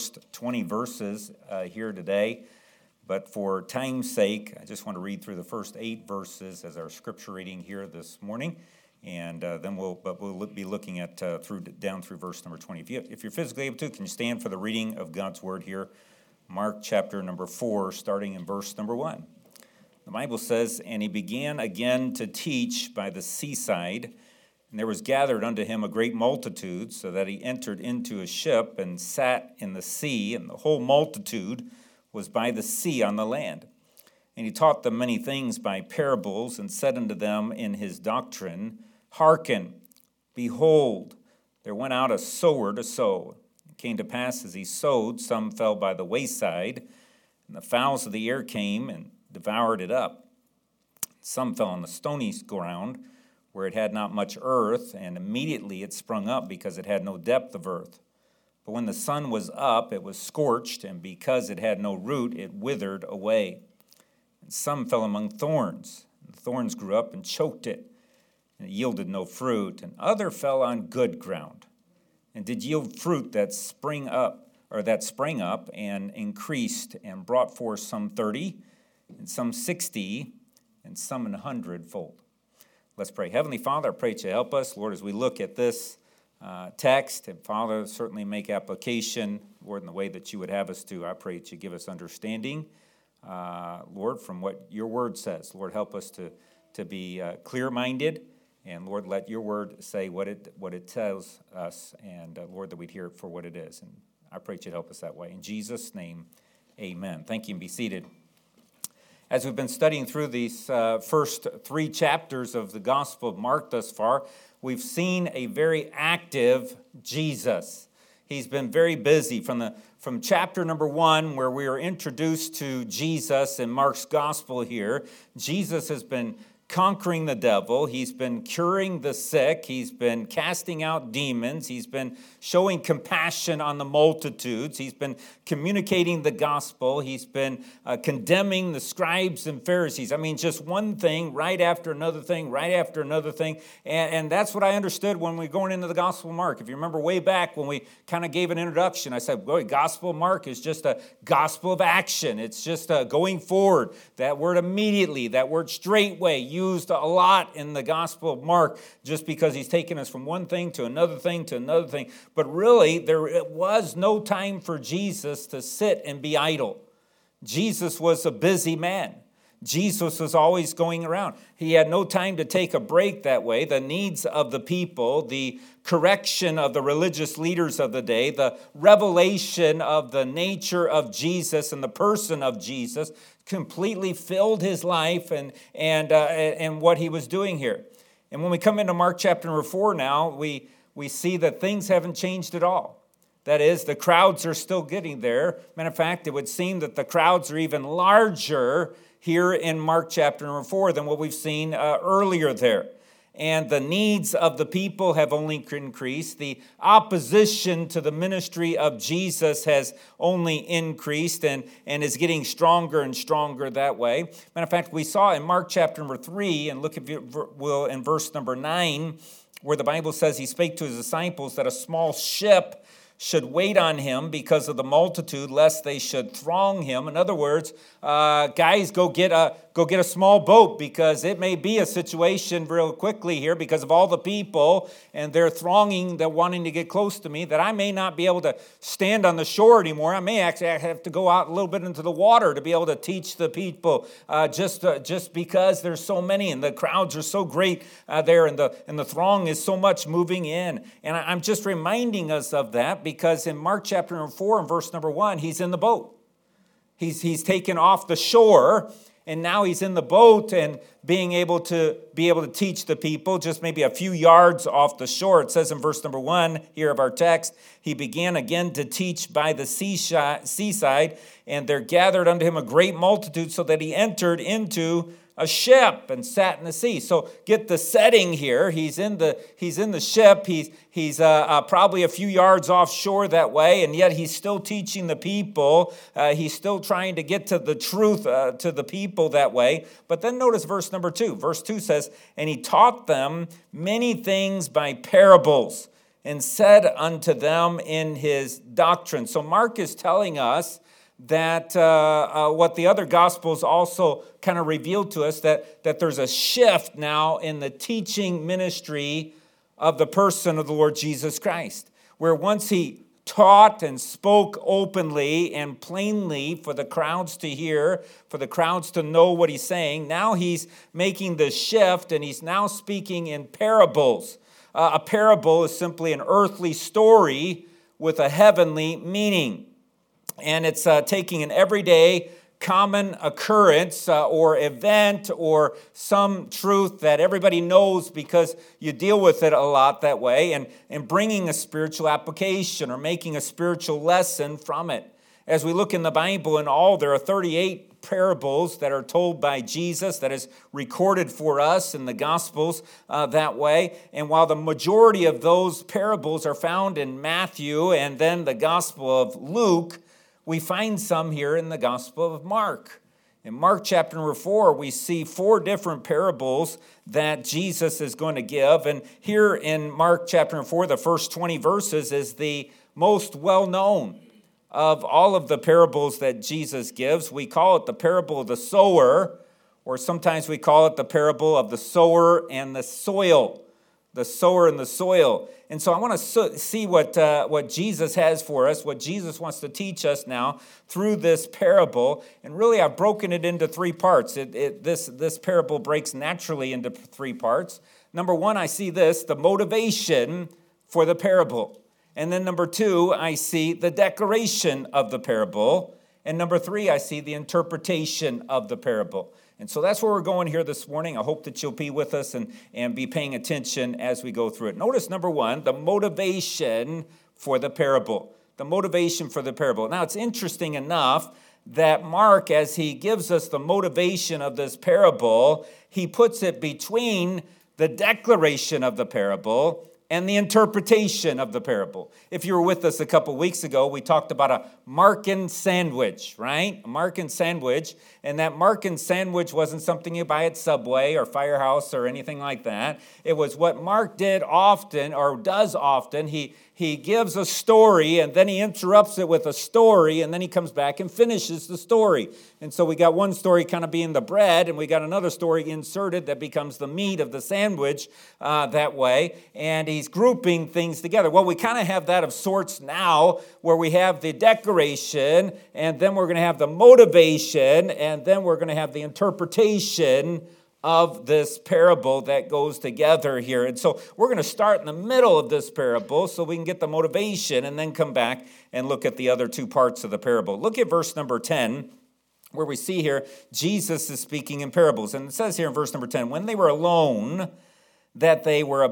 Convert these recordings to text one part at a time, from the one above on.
20 verses here today, but for time's sake, I just want to read through the first 8 verses as our scripture reading here this morning, and then we'll be looking at down through verse number 20. If you're physically able to, can you stand for the reading of God's word here? Mark chapter number 4, starting in verse number 1. The Bible says, "And he began again to teach by the seaside, and there was gathered unto him a great multitude, so that he entered into a ship and sat in the sea, and the whole multitude was by the sea on the land. And he taught them many things by parables, and said unto them in his doctrine, Hearken, behold, there went out a sower to sow. It came to pass as he sowed, some fell by the wayside, and the fowls of the air came and devoured it up. Some fell on the stony ground, where it had not much earth, and immediately it sprung up, because it had no depth of earth. But when the sun was up, it was scorched, and because it had no root, it withered away. And some fell among thorns, and the thorns grew up and choked it, and it yielded no fruit. And other fell on good ground, and did yield fruit that sprang up, and increased, and brought forth some 30, and some 60, and some 100-fold. Let's pray. Heavenly Father, I pray that you help us, Lord, as we look at this text. And Father, certainly make application, Lord, in the way that you would have us to. I pray that you give us understanding, Lord, from what your word says. Lord, help us to be clear-minded, and Lord, let your word say what it tells us, and Lord, that we'd hear it for what it is. And I pray that you'd help us that way. In Jesus' name, amen. Thank you, and be seated. As we've been studying through these first 3 chapters of the Gospel of Mark thus far, we've seen a very active Jesus. He's been very busy. From chapter number 1, where we are introduced to Jesus in Mark's Gospel here, Jesus has been conquering the devil. He's been curing the sick. He's been casting out demons. He's been showing compassion on the multitudes. He's been communicating the gospel. He's been condemning the scribes and Pharisees. I mean, just one thing right after another thing, right after another thing. And that's what I understood when we were going into the Gospel of Mark. If you remember way back when we kind of gave an introduction, I said, boy, Gospel of Mark is just a gospel of action. It's just going forward. That word immediately, that word straightway, used a lot in the Gospel of Mark, just because he's taken us from one thing to another thing to another thing. But really, there was no time for Jesus to sit and be idle. Jesus was a busy man. Jesus was always going around. He had no time to take a break that way. The needs of the people, the correction of the religious leaders of the day, the revelation of the nature of Jesus and the person of Jesus completely filled his life and what he was doing here. And when we come into Mark chapter number 4 now, we see that things haven't changed at all. That is, the crowds are still getting there. Matter of fact, it would seem that the crowds are even larger here in Mark chapter number 4 than what we've seen earlier there. And the needs of the people have only increased. The opposition to the ministry of Jesus has only increased and is getting stronger and stronger that way. Matter of fact, we saw in Mark chapter number 3, and look if you will in verse number 9, where the Bible says he spake to his disciples that a small ship should wait on him because of the multitude, lest they should throng him. In other words, guys, go get a small boat, because it may be a situation real quickly here because of all the people and they're thronging, they're wanting to get close to me, that I may not be able to stand on the shore anymore. I may actually have to go out a little bit into the water to be able to teach the people, just because there's so many and the crowds are so great there, and the throng is so much moving in. And I'm just reminding us of that, because in Mark chapter number 4 and verse number 1, he's in the boat. He's taken off the shore, and now he's in the boat and being able to teach the people just maybe a few yards off the shore. It says in verse number 1 here of our text, he began again to teach by the seaside, and there gathered unto him a great multitude, so that he entered into a ship and sat in the sea. So get the setting here. He's in the ship. He's probably a few yards offshore that way, and yet he's still teaching the people. He's still trying to get to the truth to the people that way. But then notice verse number 2. Verse 2 says, and he taught them many things by parables. and said unto them in his doctrine. So Mark is telling us that what the other Gospels also kind of revealed to us, that there's a shift now in the teaching ministry of the person of the Lord Jesus Christ, where once he taught and spoke openly and plainly for the crowds to hear, for the crowds to know what he's saying, now he's making the shift and he's now speaking in parables. A parable is simply an earthly story with a heavenly meaning. And it's taking an everyday common occurrence or event or some truth that everybody knows because you deal with it a lot that way, and bringing a spiritual application or making a spiritual lesson from it. As we look in the Bible, in all, there are 38 parables that are told by Jesus, that is recorded for us in the Gospels that way. And while the majority of those parables are found in Matthew and then the Gospel of Luke, we find some here in the Gospel of Mark. In Mark chapter number 4, we see 4 different parables that Jesus is going to give. And here in Mark chapter number 4, the first 20 verses is the most well-known of all of the parables that Jesus gives. We call it the parable of the sower, or sometimes we call it the parable of the sower and the soil. The sower and the soil. And so I want to see what Jesus has for us, what Jesus wants to teach us now through this parable. And really, I've broken it into 3 parts. This parable breaks naturally into 3 parts. Number 1, I see the motivation for the parable. And then number 2, I see the declaration of the parable. And number 3, I see the interpretation of the parable. And so that's where we're going here this morning. I hope that you'll be with us and be paying attention as we go through it. Notice number 1, the motivation for the parable. The motivation for the parable. Now, it's interesting enough that Mark, as he gives us the motivation of this parable, he puts it between the declaration of the parable and the interpretation of the parable. If you were with us a couple weeks ago, we talked about a Markan sandwich, right? A Markan sandwich. And that Markan sandwich wasn't something you buy at Subway or Firehouse or anything like that. It was what Mark did often, or does often. He gives a story, and then he interrupts it with a story, and then he comes back and finishes the story. And so we got one story kind of being the bread, and we got another story inserted that becomes the meat of the sandwich that way. And he's grouping things together. Well, we kind of have that of sorts now, where we have the declaration, and then we're going to have the motivation, and then we're going to have the interpretation of this parable that goes together here. And so we're going to start in the middle of this parable so we can get the motivation and then come back and look at the other 2 parts of the parable. Look at verse number 10, where we see here Jesus is speaking in parables. And it says here in verse number 10, when they were alone, that they were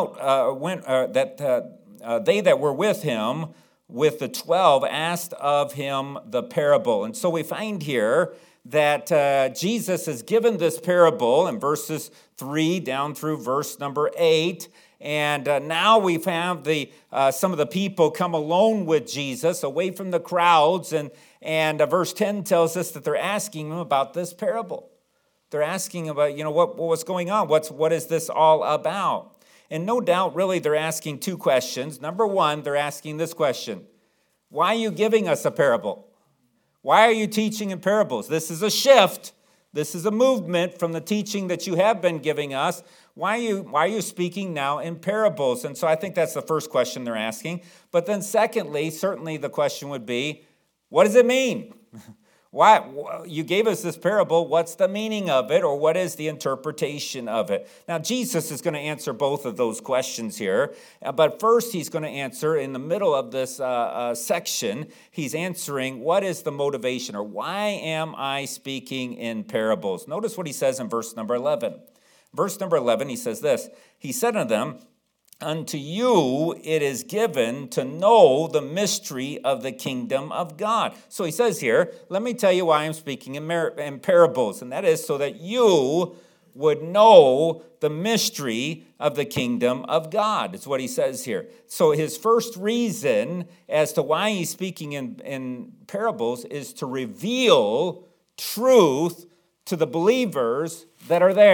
they that were with him, with the 12, asked of him the parable. And so we find here that Jesus has given this parable in verses 3 down through verse number 8. And now we have some of the people come alone with Jesus, away from the crowds. And verse 10 tells us that they're asking him about this parable. They're asking about, what's going on? What is this all about? And no doubt, really, they're asking 2 questions. Number 1, they're asking this question: why are you giving us a parable? Why are you teaching in parables? This is a shift. This is a movement from the teaching that you have been giving us. Why are you speaking now in parables? And so I think that's the first question they're asking. But then secondly, certainly the question would be, what does it mean? Why you gave us this parable? What's the meaning of it, or what is the interpretation of it? Now, Jesus is going to answer both of those questions here, but first he's going to answer in the middle of this section. He's answering what is the motivation, or why am I speaking in parables? Notice what he says in verse number 11. Verse number 11, he says this: He said unto them, unto you it is given to know the mystery of the kingdom of God. So he says here, let me tell you why I'm speaking in parables, and that is so that you would know the mystery of the kingdom of God. It's what he says here. So his first reason as to why he's speaking in parables is to reveal truth to the believers that are there.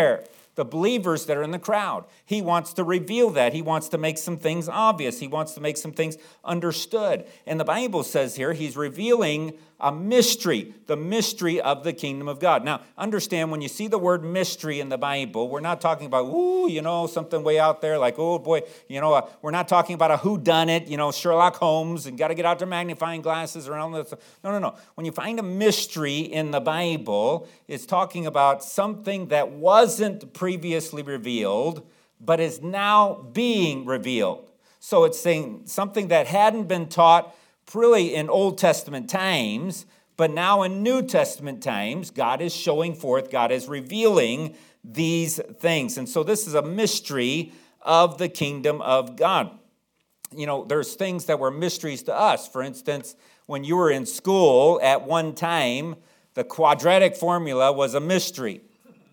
the believers that are in the crowd. He wants to reveal that. He wants to make some things obvious. He wants to make some things understood. And the Bible says here, he's revealing a mystery, the mystery of the kingdom of God. Now, understand, when you see the word mystery in the Bible, we're not talking about, something way out there like, oh boy, we're not talking about a whodunit, Sherlock Holmes, and got to get out their magnifying glasses around this. No. When you find a mystery in the Bible, it's talking about something that wasn't previously revealed, but is now being revealed. So it's saying something that hadn't been taught really in Old Testament times, but now in New Testament times, God is showing forth, God is revealing these things. And so this is a mystery of the kingdom of God. There's things that were mysteries to us. For instance, when you were in school at one time, the quadratic formula was a mystery.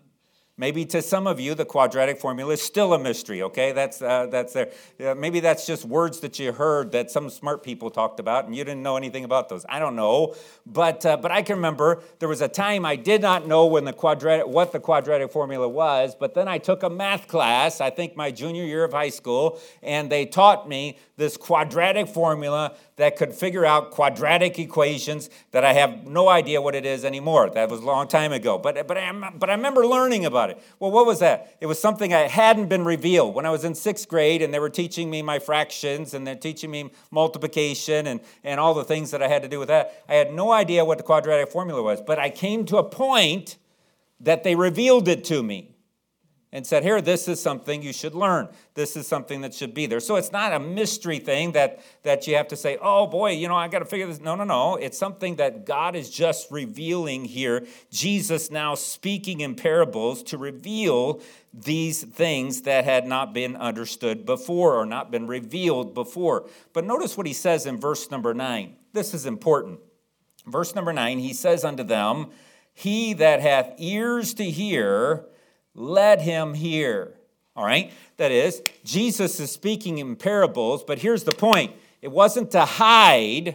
Maybe to some of you, the quadratic formula is still a mystery, okay? That's there. Maybe that's just words that you heard that some smart people talked about, and you didn't know anything about those. I don't know. But I can remember there was a time I did not know what the quadratic formula was, but then I took a math class, I think my junior year of high school, and they taught me this quadratic formula that could figure out quadratic equations that I have no idea what it is anymore. That was a long time ago. But I remember learning about it. Well, what was that? It was something that hadn't been revealed. When I was in 6th grade and they were teaching me my fractions and they're teaching me multiplication and all the things that I had to do with that, I had no idea what the quadratic formula was. But I came to a point that they revealed it to me and said, here, this is something you should learn. This is something that should be there. So it's not a mystery thing that you have to say, oh boy, I got to figure this. No. It's something that God is just revealing here. Jesus now speaking in parables to reveal these things that had not been understood before or not been revealed before. But notice what he says in verse number 9. This is important. Verse number 9, he says unto them, he that hath ears to hear, let him hear. All right? That is, Jesus is speaking in parables, but here's the point. It wasn't to hide,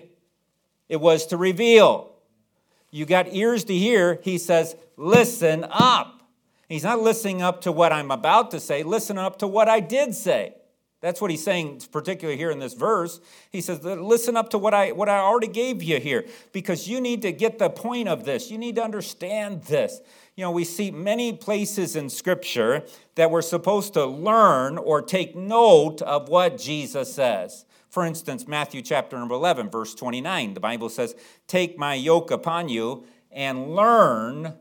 it was to reveal. You got ears to hear, he says, listen up. He's not listening up to what I'm about to say, listen up to what I did say. That's what he's saying, particularly here in this verse. He says, listen up to what I already gave you here, because you need to get the point of this. You need to understand this. We see many places in Scripture that we're supposed to learn or take note of what Jesus says. For instance, Matthew chapter number 11, verse 29, the Bible says, take my yoke upon you and learn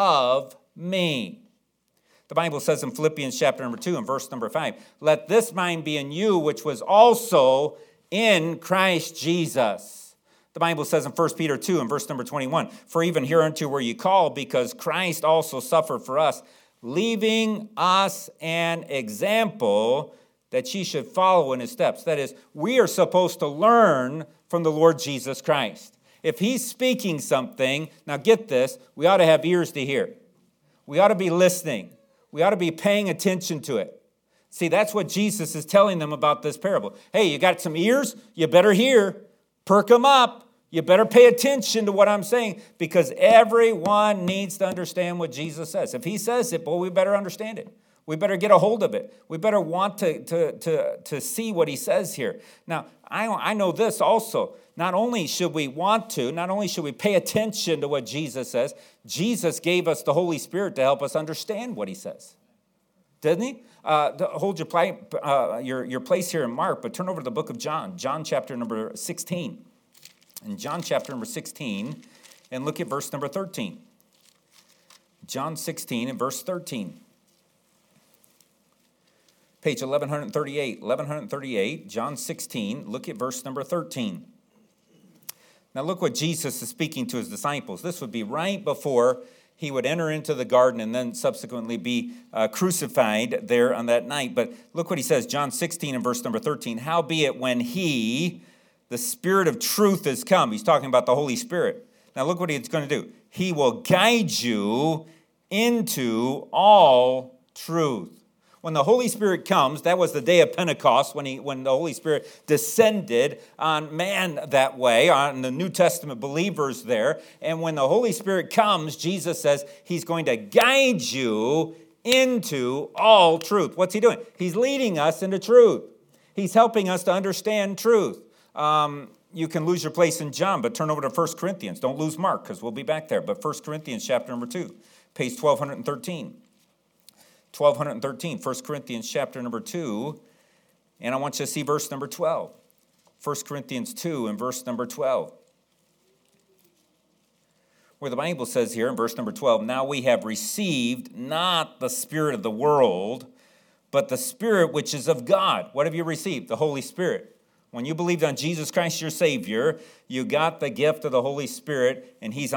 of me. The Bible says in Philippians chapter number 2 and verse number 5, let this mind be in you, which was also in Christ Jesus. The Bible says in 1 Peter 2 and verse number 21, for even hereunto were ye called, because Christ also suffered for us, leaving us an example that ye should follow in his steps. That is, we are supposed to learn from the Lord Jesus Christ. If he's speaking something, now get this, we ought to have ears to hear. We ought to be listening. We ought to be paying attention to it. See, that's what Jesus is telling them about this parable. Hey, you got some ears? You better hear. Perk them up. You better pay attention to what I'm saying, because everyone needs to understand what Jesus says. If he says it, we better understand it. We better get a hold of it. We better want to see what he says here. Now, I know this also. Not only should we pay attention to what Jesus says, Jesus gave us the Holy Spirit to help us understand what he says. Didn't he? Hold your place here in Mark, but turn over to the book of John, John chapter number 16. In John chapter number 16, and look at verse number 13. John 16 and verse 13. Page 1138, John 16, look at verse number 13. Now look what Jesus is speaking to his disciples. This would be right before he would enter into the garden and then subsequently be crucified there on that night. But look what he says, John 16 and verse number 13. Howbeit when he, the Spirit of truth, is come. He's talking about the Holy Spirit. Now look what he's going to do. He will guide you into all truth. When the Holy Spirit comes, that was the day of Pentecost when the Holy Spirit descended on man that way, on the New Testament believers there. And when the Holy Spirit comes, Jesus says he's going to guide you into all truth. What's he doing? He's leading us into truth. He's helping us to understand truth. You can lose your place in John, but turn over to 1 Corinthians. Don't lose Mark, because we'll be back there. But 1 Corinthians chapter number 2, page 1213. 1213, 1 Corinthians chapter number 2, and I want you to see verse number 12. 1 Corinthians 2 and verse number 12. Where the Bible says here in verse number 12, now we have received not the spirit of the world, but the Spirit which is of God. What have you received? The Holy Spirit. When you believed on Jesus Christ, your Savior, you got the gift of the Holy Spirit, and He's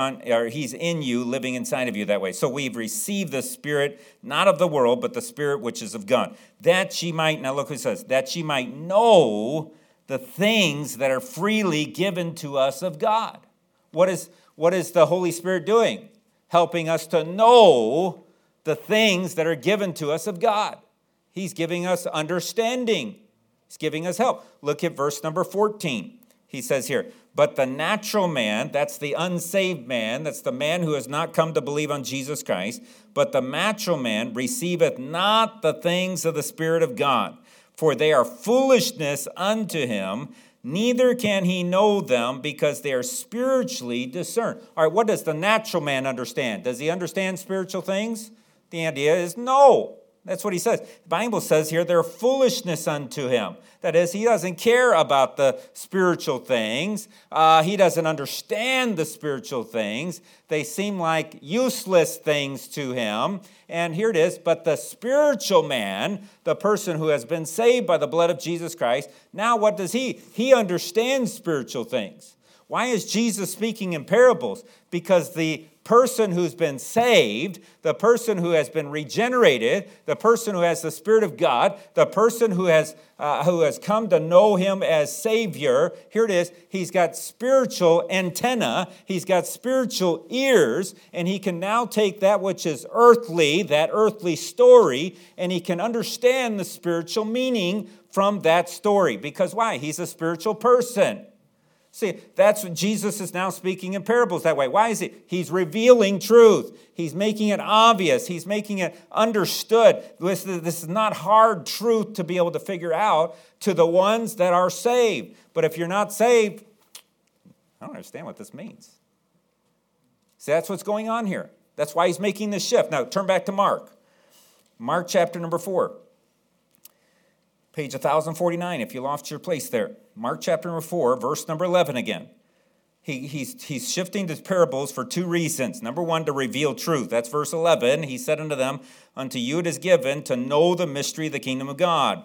in you, living inside of you that way. So we've received the Spirit, not of the world, but the Spirit which is of God. That ye might, now look what it says, that ye might know the things that are freely given to us of God. What is the Holy Spirit doing? Helping us to know the things that are given to us of God. He's giving us understanding. He's giving us help. Look at verse number 14. He says here, but the natural man, that's the unsaved man, that's the man who has not come to believe on Jesus Christ, but the natural man receiveth not the things of the Spirit of God, for they are foolishness unto him, neither can he know them because they are spiritually discerned. All right, what does the natural man understand? Does he understand spiritual things? The idea is no. That's what he says. The Bible says here, they're foolishness unto him. That is, he doesn't care about the spiritual things. He doesn't understand the spiritual things. They seem like useless things to him. And here it is, but the spiritual man, the person who has been saved by the blood of Jesus Christ, now what does he? He understands spiritual things. Why is Jesus speaking in parables? Because the person who's been saved, the person who has been regenerated, the person who has the Spirit of God, the person who has come to know Him as Savior, here it is, he's got spiritual antenna, he's got spiritual ears, and he can now take that which is earthly, that earthly story, and he can understand the spiritual meaning from that story. Because why? He's a spiritual person. See, that's what Jesus is now speaking in parables that way. Why is he? He's revealing truth. He's making it obvious. He's making it understood. This is not hard truth to be able to figure out to the ones that are saved. But if you're not saved, I don't understand what this means. See, that's what's going on here. That's why he's making this shift. Now, turn back to Mark. Mark chapter number 4. Page 1049, if you lost your place there. Mark chapter number 4, verse number 11 again. He's shifting to parables for two reasons. Number one, to reveal truth. That's verse 11. He said unto them, unto you it is given to know the mystery of the kingdom of God.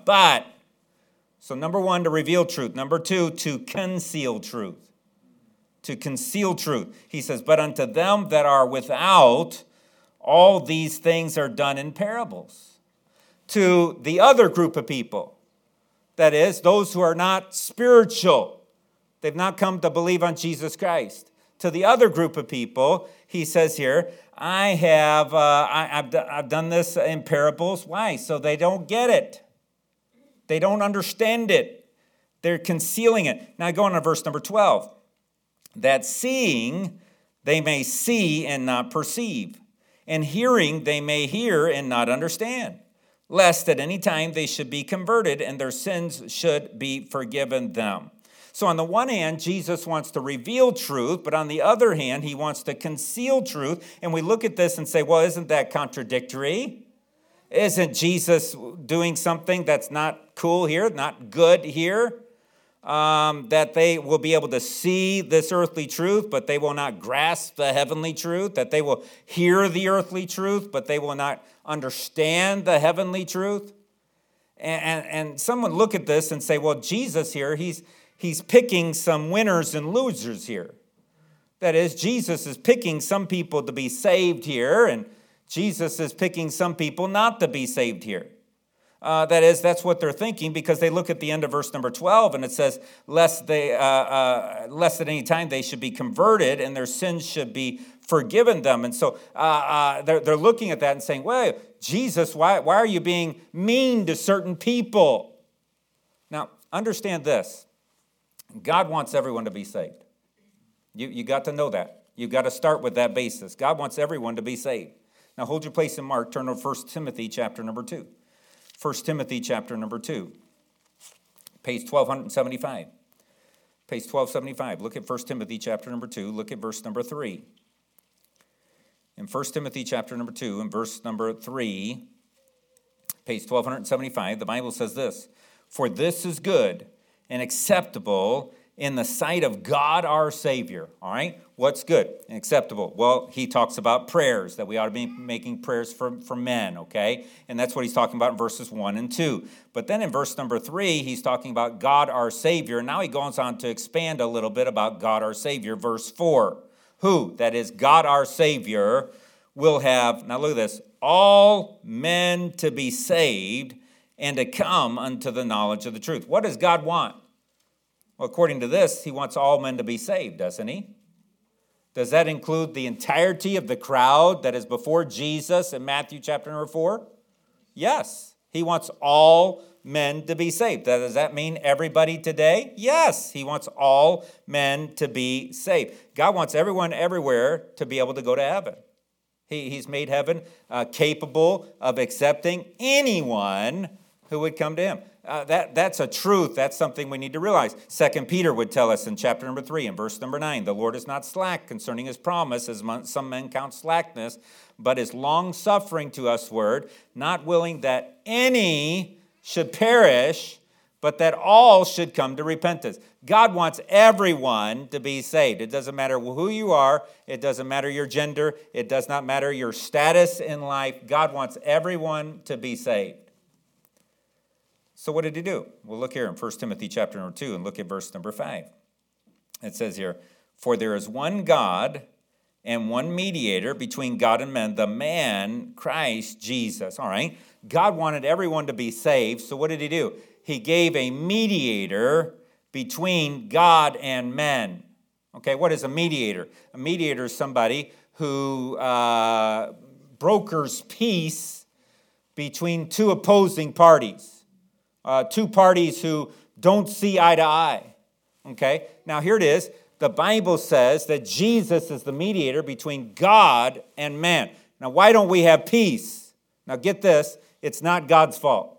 So number one, to reveal truth. Number two, to conceal truth. To conceal truth. He says, but unto them that are without, all these things are done in parables. To the other group of people, that is, those who are not spiritual. They've not come to believe on Jesus Christ. To the other group of people, he says here, I've done this in parables. Why? So they don't get it. They don't understand it. They're concealing it. Now go on to verse number 12. That seeing they may see and not perceive, and hearing they may hear and not understand, lest at any time they should be converted and their sins should be forgiven them. So on the one hand, Jesus wants to reveal truth, but on the other hand, he wants to conceal truth. And we look at this and say, well, isn't that contradictory? Isn't Jesus doing something that's not cool here, not good here? That they will be able to see this earthly truth, but they will not grasp the heavenly truth, that they will hear the earthly truth, but they will not understand the heavenly truth. And someone look at this and say, well, Jesus here, he's picking some winners and losers here. That is, Jesus is picking some people to be saved here, and Jesus is picking some people not to be saved here. That is, that's what they're thinking, because they look at the end of verse number 12, and it says, lest at any time they should be converted and their sins should be forgiven them. And so they're looking at that and saying, well, Jesus, why are you being mean to certain people? Now, understand this. God wants everyone to be saved. You got to know that. You've got to start with that basis. God wants everyone to be saved. Now hold your place in Mark. Turn to 1 Timothy chapter number 2. 1 Timothy chapter number 2. Page 1275. Page 1275. Look at 1 Timothy chapter number 2. Look at verse number 3. In 1 Timothy chapter number 2, in verse number 3, page 1275, the Bible says this: "For this is good and acceptable in the sight of God our Savior." All right? What's good and acceptable? Well, he talks about prayers, that we ought to be making prayers for men, okay? And that's what he's talking about in verses 1 and 2. But then in verse number 3, he's talking about God our Savior. Now he goes on to expand a little bit about God our Savior. Verse 4, who, that is God our Savior, will have, now look at this, all men to be saved and to come unto the knowledge of the truth. What does God want? Well, according to this, he wants all men to be saved, doesn't he? Does that include the entirety of the crowd that is before Jesus in Matthew chapter number 4? Yes. He wants all men to be saved. Does that mean everybody today? Yes. He wants all men to be saved. God wants everyone everywhere to be able to go to heaven. He's made heaven capable of accepting anyone who would come to him. That's a truth. That's something we need to realize. 2 Peter would tell us in chapter number 3 and verse number 9, "The Lord is not slack concerning his promise, as some men count slackness, but is long-suffering to usward, not willing that any should perish, but that all should come to repentance." God wants everyone to be saved. It doesn't matter who you are. It doesn't matter your gender. It does not matter your status in life. God wants everyone to be saved. So what did he do? Well, look here in 1 Timothy chapter number 2 and look at verse number 5. It says here, "For there is one God and one mediator between God and men, the man Christ Jesus." All right. God wanted everyone to be saved. So what did he do? He gave a mediator between God and men. Okay, what is a mediator? A mediator is somebody who brokers peace between two opposing parties. Two parties who don't see eye to eye. Okay, now here it is. The Bible says that Jesus is the mediator between God and man. Now, why don't we have peace? Now, get this. It's not God's fault.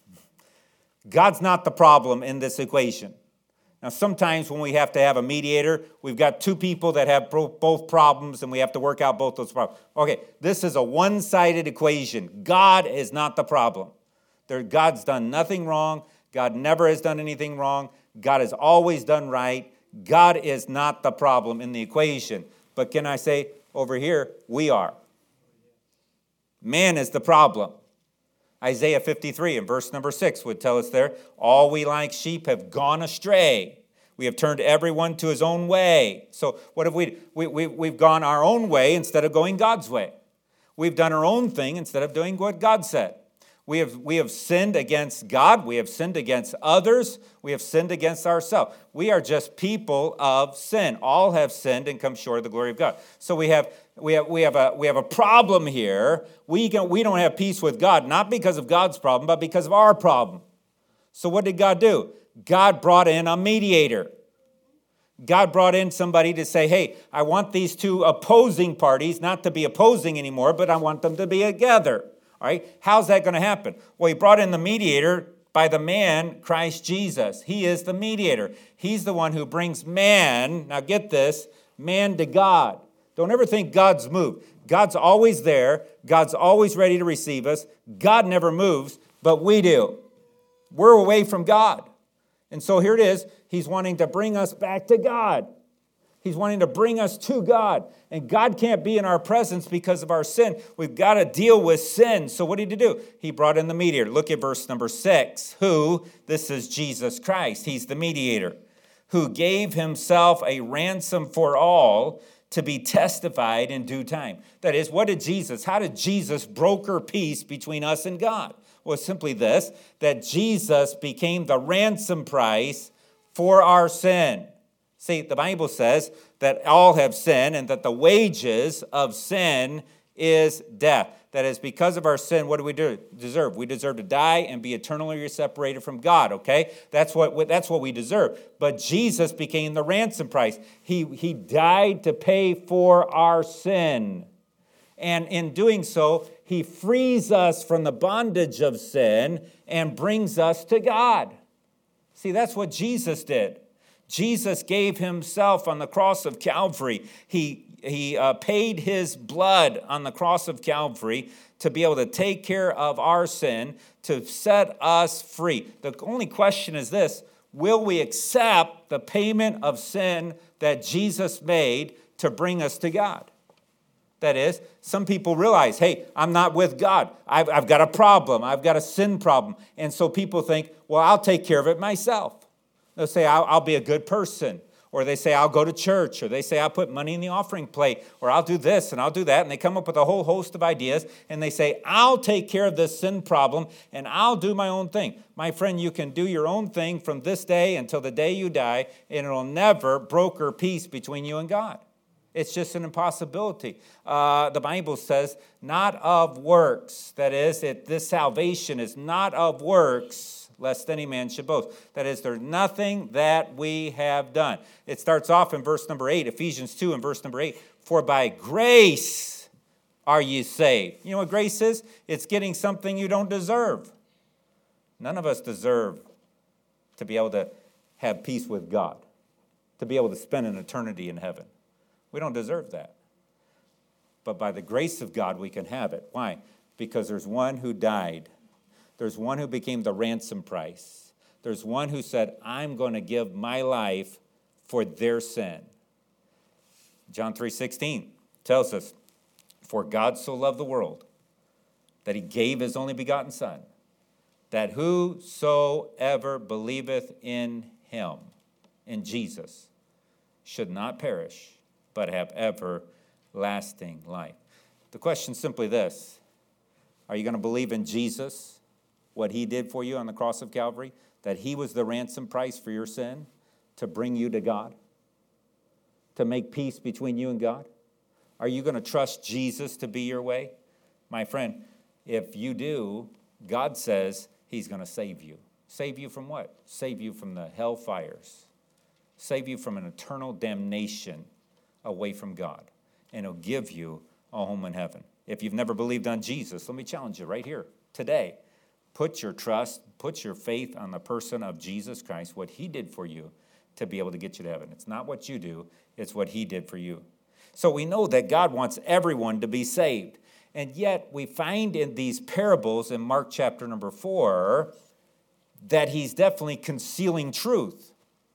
God's not the problem in this equation. Now, sometimes when we have to have a mediator, we've got two people that have both problems, and we have to work out both those problems. Okay, this is a one-sided equation. God is not the problem. God's done nothing wrong. God never has done anything wrong. God has always done right. God is not the problem in the equation. But can I say, over here, we are. Man is the problem. Isaiah 53 and verse number 6 would tell us there, "All we like sheep have gone astray. We have turned everyone to his own way." So what have we? We've gone our own way instead of going God's way. We've done our own thing instead of doing what God said. We have sinned against God. We have sinned against others. We have sinned against ourselves. We are just people of sin. All have sinned and come short of the glory of God. So we have a problem here. We don't have peace with God, not because of God's problem, but because of our problem. So what did God do? God brought in a mediator. God brought in somebody to say, hey, I want these two opposing parties not to be opposing anymore, but I want them to be together. All right, how's that going to happen? Well, he brought in the mediator by the man, Christ Jesus. He is the mediator. He's the one who brings man, now get this, man to God. Don't ever think God's moved. God's always there. God's always ready to receive us. God never moves, but we do. We're away from God. And so here it is. He's wanting to bring us back to God. He's wanting to bring us to God. And God can't be in our presence because of our sin. We've got to deal with sin. So what did he do? He brought in the mediator. Look at verse number 6. Who? This is Jesus Christ. He's the mediator. Who gave himself a ransom for all to be testified in due time. That is, how did Jesus broker peace between us and God? Well, it's simply this, that Jesus became the ransom price for our sin. See, the Bible says that all have sinned and that the wages of sin is death. That is, because of our sin, what do we deserve? We deserve to die and be eternally separated from God, okay? That's what we deserve. But Jesus became the ransom price. He died to pay for our sin. And in doing so, he frees us from the bondage of sin and brings us to God. See, that's what Jesus did. Jesus gave himself on the cross of Calvary. He paid his blood on the cross of Calvary to be able to take care of our sin, to set us free. The only question is this: will we accept the payment of sin that Jesus made to bring us to God? That is, some people realize, hey, I'm not with God. I've got a problem. I've got a sin problem. And so people think, well, I'll take care of it myself. They'll say, I'll be a good person. Or they say, I'll go to church. Or they say, I'll put money in the offering plate. Or I'll do this and I'll do that. And they come up with a whole host of ideas. And they say, I'll take care of this sin problem and I'll do my own thing. My friend, you can do your own thing from this day until the day you die, and it'll never broker peace between you and God. It's just an impossibility. The Bible says, not of works. That is, this salvation is not of works, lest any man should boast. That is, there's nothing that we have done. It starts off in verse number 8, Ephesians 2 and verse number 8. For by grace are ye saved. You know what grace is? It's getting something you don't deserve. None of us deserve to be able to have peace with God, to be able to spend an eternity in heaven. We don't deserve that. But by the grace of God, we can have it. Why? Because there's one who died. There's one who became the ransom price. There's one who said, I'm going to give my life for their sin. John 3:16 tells us, for God so loved the world that he gave his only begotten Son, that whosoever believeth in him, in Jesus, should not perish, but have everlasting life. The question is simply this: are you going to believe in Jesus, what he did for you on the cross of Calvary, that he was the ransom price for your sin, to bring you to God, to make peace between you and God? Are you going to trust Jesus to be your way? My friend, if you do, God says he's going to save you. Save you from what? Save you from the hellfires. Save you from an eternal damnation away from God. And he'll give you a home in heaven. If you've never believed on Jesus, let me challenge you right here today. Put your trust, put your faith on the person of Jesus Christ, what he did for you to be able to get you to heaven. It's not what you do, it's what he did for you. So we know that God wants everyone to be saved. And yet we find in these parables in Mark chapter number 4 that he's definitely concealing truth.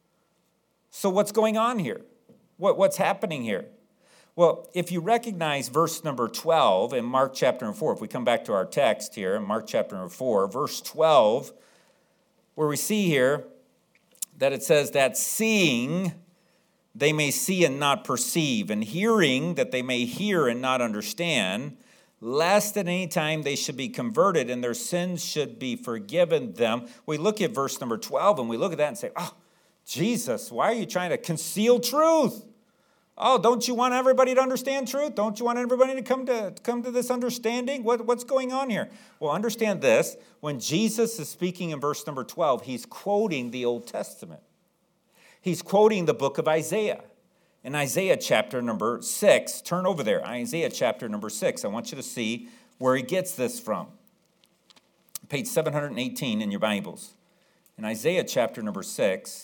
So what's going on here? What's happening here? Well, if you recognize verse number 12 in Mark chapter number 4, if we come back to our text here in Mark chapter number 4, verse 12, where we see here that it says that seeing they may see and not perceive, and hearing that they may hear and not understand, lest at any time they should be converted and their sins should be forgiven them. We look at verse number 12 and we look at that and say, oh, Jesus, why are you trying to conceal truth? Oh, don't you want everybody to understand truth? Don't you want everybody to come to this understanding? What's going on here? Well, understand this. When Jesus is speaking in verse number 12, he's quoting the Old Testament. He's quoting the book of Isaiah. In Isaiah chapter number 6, turn over there. Isaiah chapter number 6. I want you to see where he gets this from. Page 718 in your Bibles. In Isaiah chapter number 6,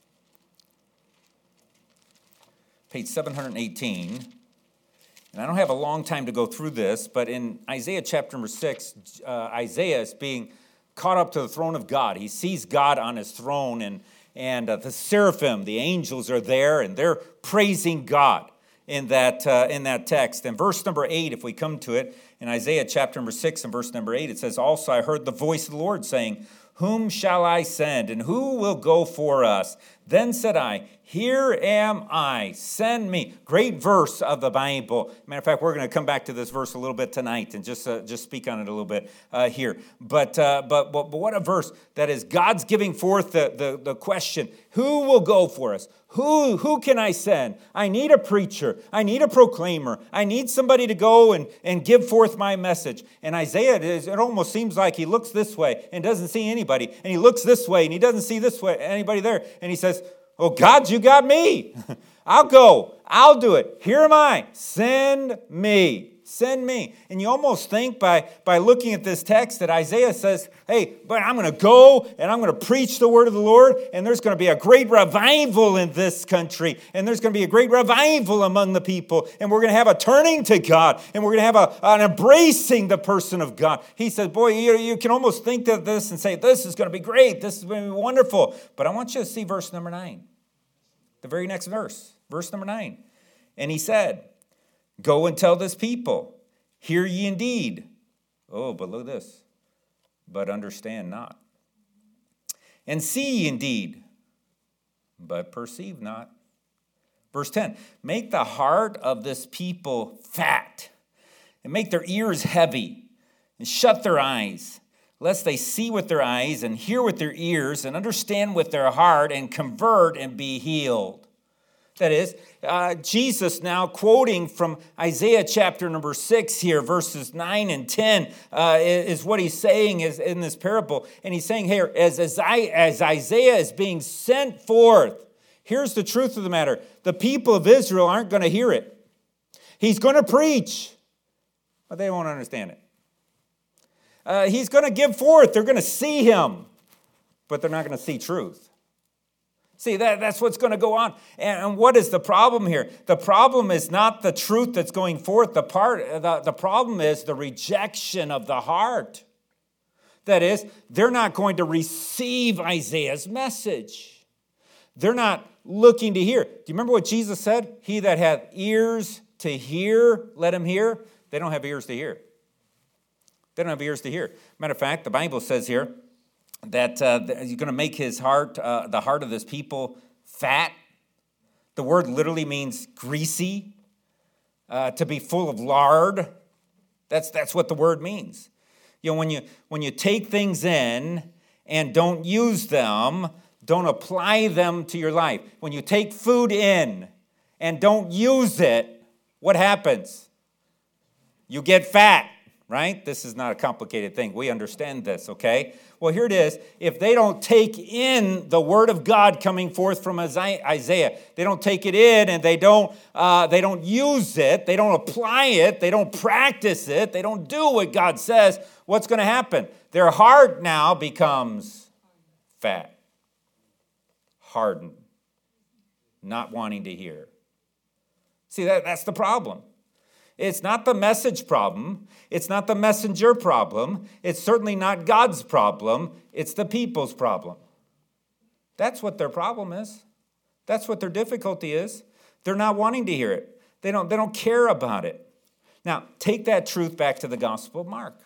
page 718, and I don't have a long time to go through this, but in Isaiah chapter number 6, Isaiah is being caught up to the throne of God. He sees God on his throne, and the seraphim, the angels, are there, and they're praising God in that text. And verse number 8, if we come to it, in Isaiah chapter number 6 and verse number 8, it says, also I heard the voice of the Lord saying, whom shall I send, and who will go for us? Then said I, here am I, send me. Great verse of the Bible. Matter of fact, we're going to come back to this verse a little bit tonight and just speak on it a little bit here. But what a verse that is. God's giving forth the question, who will go for us? Who can I send? I need a preacher. I need a proclaimer. I need somebody to go and give forth my message. And Isaiah, it almost seems like he looks this way and doesn't see anybody. And he looks this way and he doesn't see this way, anybody there. And he says, oh, God, you got me. I'll go. I'll do it. Here am I. Send me. Send me. And you almost think by looking at this text that Isaiah says, hey, but I'm going to go and I'm going to preach the word of the Lord, and there's going to be a great revival in this country, and there's going to be a great revival among the people, and we're going to have a turning to God, and we're going to have an embracing the person of God. He says, boy, you can almost think of this and say, this is going to be great, this is going to be wonderful. But I want you to see verse number 9, the very next verse, verse number 9. And he said, go and tell this people, hear ye indeed. Oh, but look at this. But understand not. And see ye indeed, but perceive not. Verse 10, make the heart of this people fat, and make their ears heavy, and shut their eyes, lest they see with their eyes, and hear with their ears, and understand with their heart, and convert and be healed. That is, Jesus now quoting from Isaiah chapter number 6 here, verses 9 and 10, is what he's saying is in this parable. And he's saying here, as Isaiah is being sent forth, here's the truth of the matter. The people of Israel aren't going to hear it. He's going to preach, but they won't understand it. He's going to give forth. They're going to see him, but they're not going to see truth. See, that's what's going to go on. And what is the problem here? The problem is not the truth that's going forth. The problem is the rejection of the heart. That is, they're not going to receive Isaiah's message. They're not looking to hear. Do you remember what Jesus said? He that hath ears to hear, let him hear. They don't have ears to hear. They don't have ears to hear. Matter of fact, the Bible says here, that you're going to make his heart, the heart of this people, fat. The word literally means greasy, to be full of lard. That's what the word means. You know, when you take things in and don't use them, don't apply them to your life. When you take food in and don't use it, what happens? You get fat. Right? This is not a complicated thing. We understand this, okay? Well, here it is. If they don't take in the word of God coming forth from Isaiah, they don't take it in and they don't use it, they don't apply it, they don't practice it, they don't do what God says, what's going to happen? Their heart now becomes fat, hardened, not wanting to hear. See, that's the problem. It's not the message problem. It's not the messenger problem. It's certainly not God's problem. It's the people's problem. That's what their problem is. That's what their difficulty is. They're not wanting to hear it. They don't care about it. Now, take that truth back to the Gospel of Mark.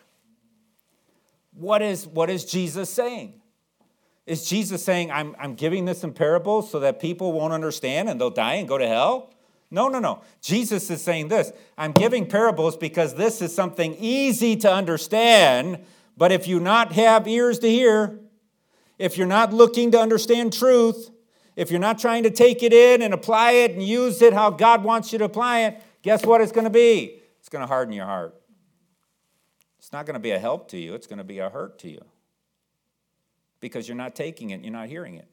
What is Jesus saying? Is Jesus saying, I'm giving this in parables so that people won't understand and they'll die and go to hell? No. Jesus is saying this. I'm giving parables because this is something easy to understand, but if you not have ears to hear, if you're not looking to understand truth, if you're not trying to take it in and apply it and use it how God wants you to apply it, guess what it's going to be? It's going to harden your heart. It's not going to be a help to you. It's going to be a hurt to you because you're not taking it, you're not hearing it.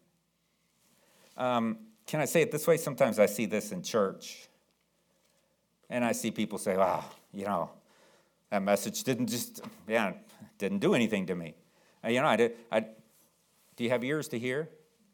Can I say it this way? Sometimes I see this in church, and I see people say, wow, that message didn't do anything to me. Do you have ears to hear?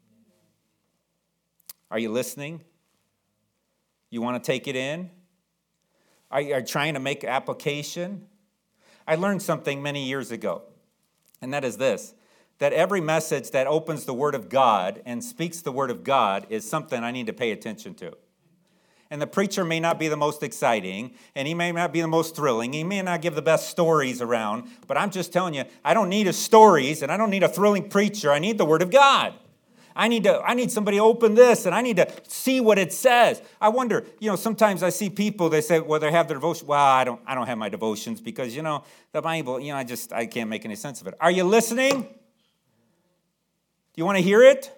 Are you listening? You want to take it in? Are you trying to make application? I learned something many years ago, and that is this. That every message that opens the Word of God and speaks the Word of God is something I need to pay attention to. And the preacher may not be the most exciting, and he may not be the most thrilling. He may not give the best stories around, but I'm just telling you, I don't need stories, and I don't need a thrilling preacher. I need the Word of God. I need somebody to open this, and I need to see what it says. I wonder, sometimes I see people, they say, well, they have their devotion. Well, I don't have my devotions because, the Bible, I can't make any sense of it. Are you listening? Do you want to hear it?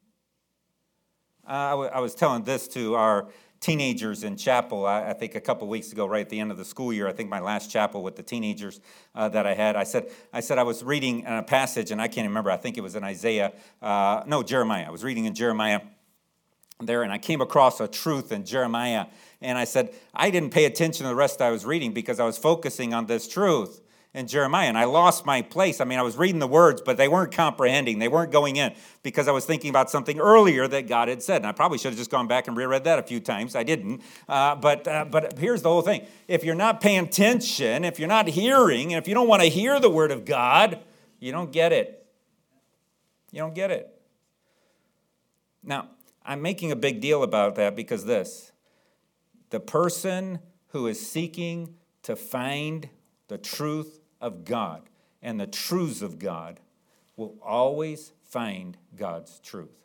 I was telling this to our teenagers in chapel, I think a couple weeks ago, right at the end of the school year, I think my last chapel with the teenagers that I had. I said I was reading a passage, and I can't remember, I think it was in Jeremiah. I was reading in Jeremiah, there, and I came across a truth in Jeremiah, and I said, I didn't pay attention to the rest I was reading because I was focusing on this truth in Jeremiah, and I lost my place. I mean, I was reading the words, but they weren't comprehending. They weren't going in because I was thinking about something earlier that God had said, and I probably should have just gone back and reread that a few times. I didn't, but here's the whole thing. If you're not paying attention, if you're not hearing, and if you don't want to hear the word of God, you don't get it. You don't get it. Now, I'm making a big deal about that because the person who is seeking to find the truth of God and the truths of God will always find God's truth.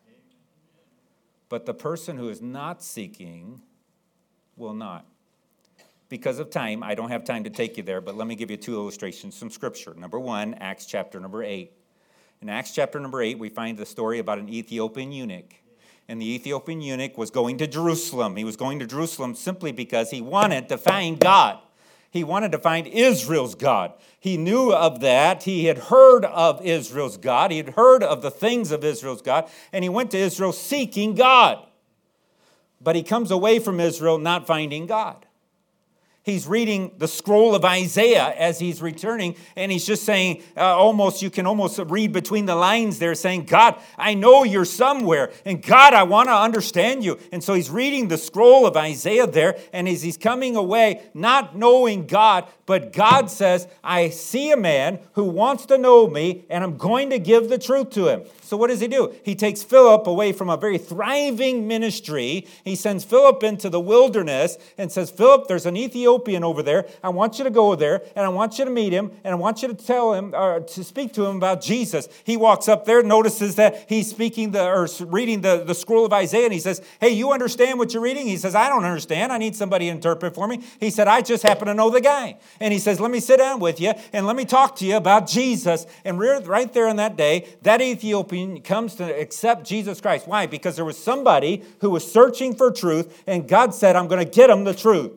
But the person who is not seeking will not. Because of time, I don't have time to take you there, but let me give you two illustrations from Scripture. Number one, Acts chapter number 8. In Acts chapter number 8, we find the story about an Ethiopian eunuch. And the Ethiopian eunuch was going to Jerusalem. He was going to Jerusalem simply because he wanted to find God. He wanted to find Israel's God. He knew of that. He had heard of Israel's God. He had heard of the things of Israel's God. And he went to Israel seeking God. But he comes away from Israel not finding God. He's reading the scroll of Isaiah as he's returning, and he's just saying, you can almost read between the lines there, saying, God, I know you're somewhere, and God, I want to understand you. And so he's reading the scroll of Isaiah there, and as he's coming away, not knowing God, but God says, I see a man who wants to know me, and I'm going to give the truth to him. So what does he do? He takes Philip away from a very thriving ministry. He sends Philip into the wilderness and says, Philip, there's an Ethiopian over there. I want you to go there, and I want you to meet him, and I want you to tell him, or to speak to him about Jesus. He walks up there, notices that he's reading the scroll of Isaiah, and he says, hey, you understand what you're reading? He says, I don't understand. I need somebody to interpret for me. He said, I just happen to know the guy. And he says, let me sit down with you, and let me talk to you about Jesus. And right there on that day, that Ethiopian comes to accept Jesus Christ. Why? Because there was somebody who was searching for truth, and God said, I'm going to get him the truth.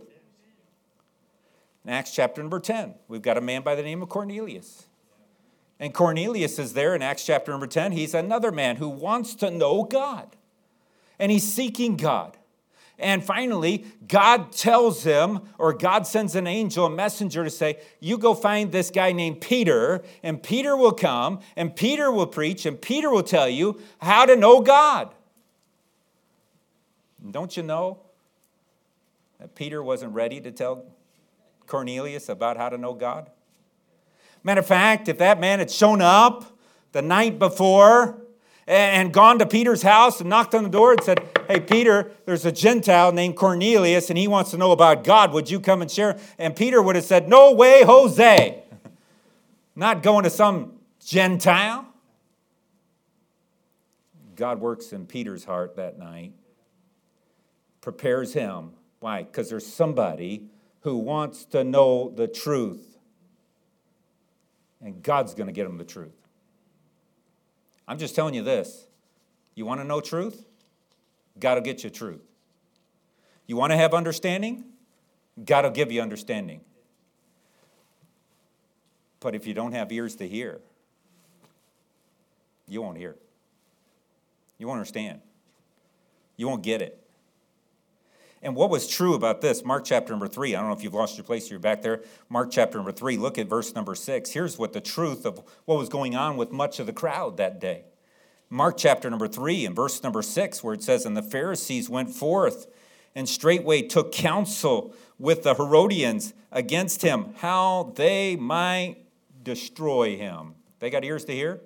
In Acts chapter number 10, we've got a man by the name of Cornelius. And Cornelius is there in Acts chapter number 10. He's another man who wants to know God. And he's seeking God. And finally, God tells him, or God sends an angel, a messenger to say, you go find this guy named Peter, and Peter will come, and Peter will preach, and Peter will tell you how to know God. And don't you know that Peter wasn't ready to tell Cornelius about how to know God? Matter of fact, if that man had shown up the night before and gone to Peter's house and knocked on the door and said, hey, Peter, there's a Gentile named Cornelius, and he wants to know about God. Would you come and share? And Peter would have said, no way, Jose. Not going to some Gentile. God works in Peter's heart that night, prepares him. Why? Because there's somebody who wants to know the truth. And God's going to get him the truth. I'm just telling you this. You want to know truth? God will get you truth. You want to have understanding? God will give you understanding. But if you don't have ears to hear, you won't hear. You won't understand. You won't get it. And what was true about this, Mark chapter number 3, I don't know if you've lost your place, you're back there. Mark chapter number 3, look at verse number 6. Here's what the truth of what was going on with much of the crowd that day. Mark chapter number 3 and verse number 6, where it says, and the Pharisees went forth and straightway took counsel with the Herodians against him, how they might destroy him. They got ears to hear?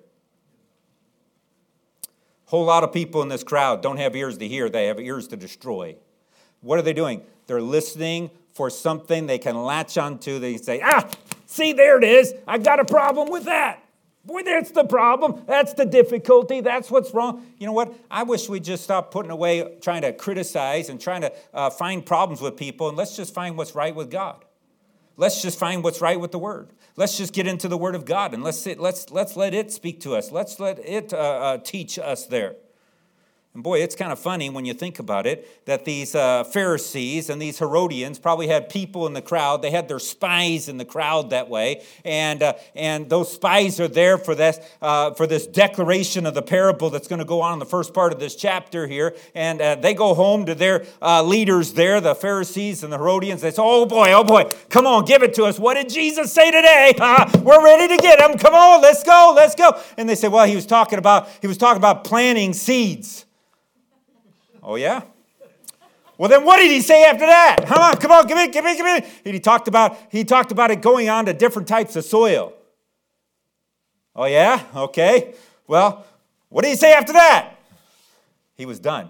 Whole lot of people in this crowd don't have ears to hear, they have ears to destroy. What are they doing? They're listening for something they can latch onto. They say, see, there it is. I got a problem with that. Boy, that's the problem. That's the difficulty. That's what's wrong. You know what? I wish we'd just stop putting away trying to criticize and trying to find problems with people, and let's just find what's right with God. Let's just find what's right with the Word. Let's just get into the Word of God, and let's let it speak to us. Let's let it teach us there. And boy, it's kind of funny when you think about it, that these Pharisees and these Herodians probably had people in the crowd. They had their spies in the crowd that way. And those spies are there for this declaration of the parable that's going to go on in the first part of this chapter here. And they go home to their leaders there, the Pharisees and the Herodians. They say, oh boy, come on, give it to us. What did Jesus say today? We're ready to get him. Come on, let's go. And they say, well, he was talking about planting seeds. Oh, yeah? Well, then what did he say after that? Come on, give me. He talked about it going on to different types of soil. Oh, yeah? Okay. Well, what did he say after that? He was done.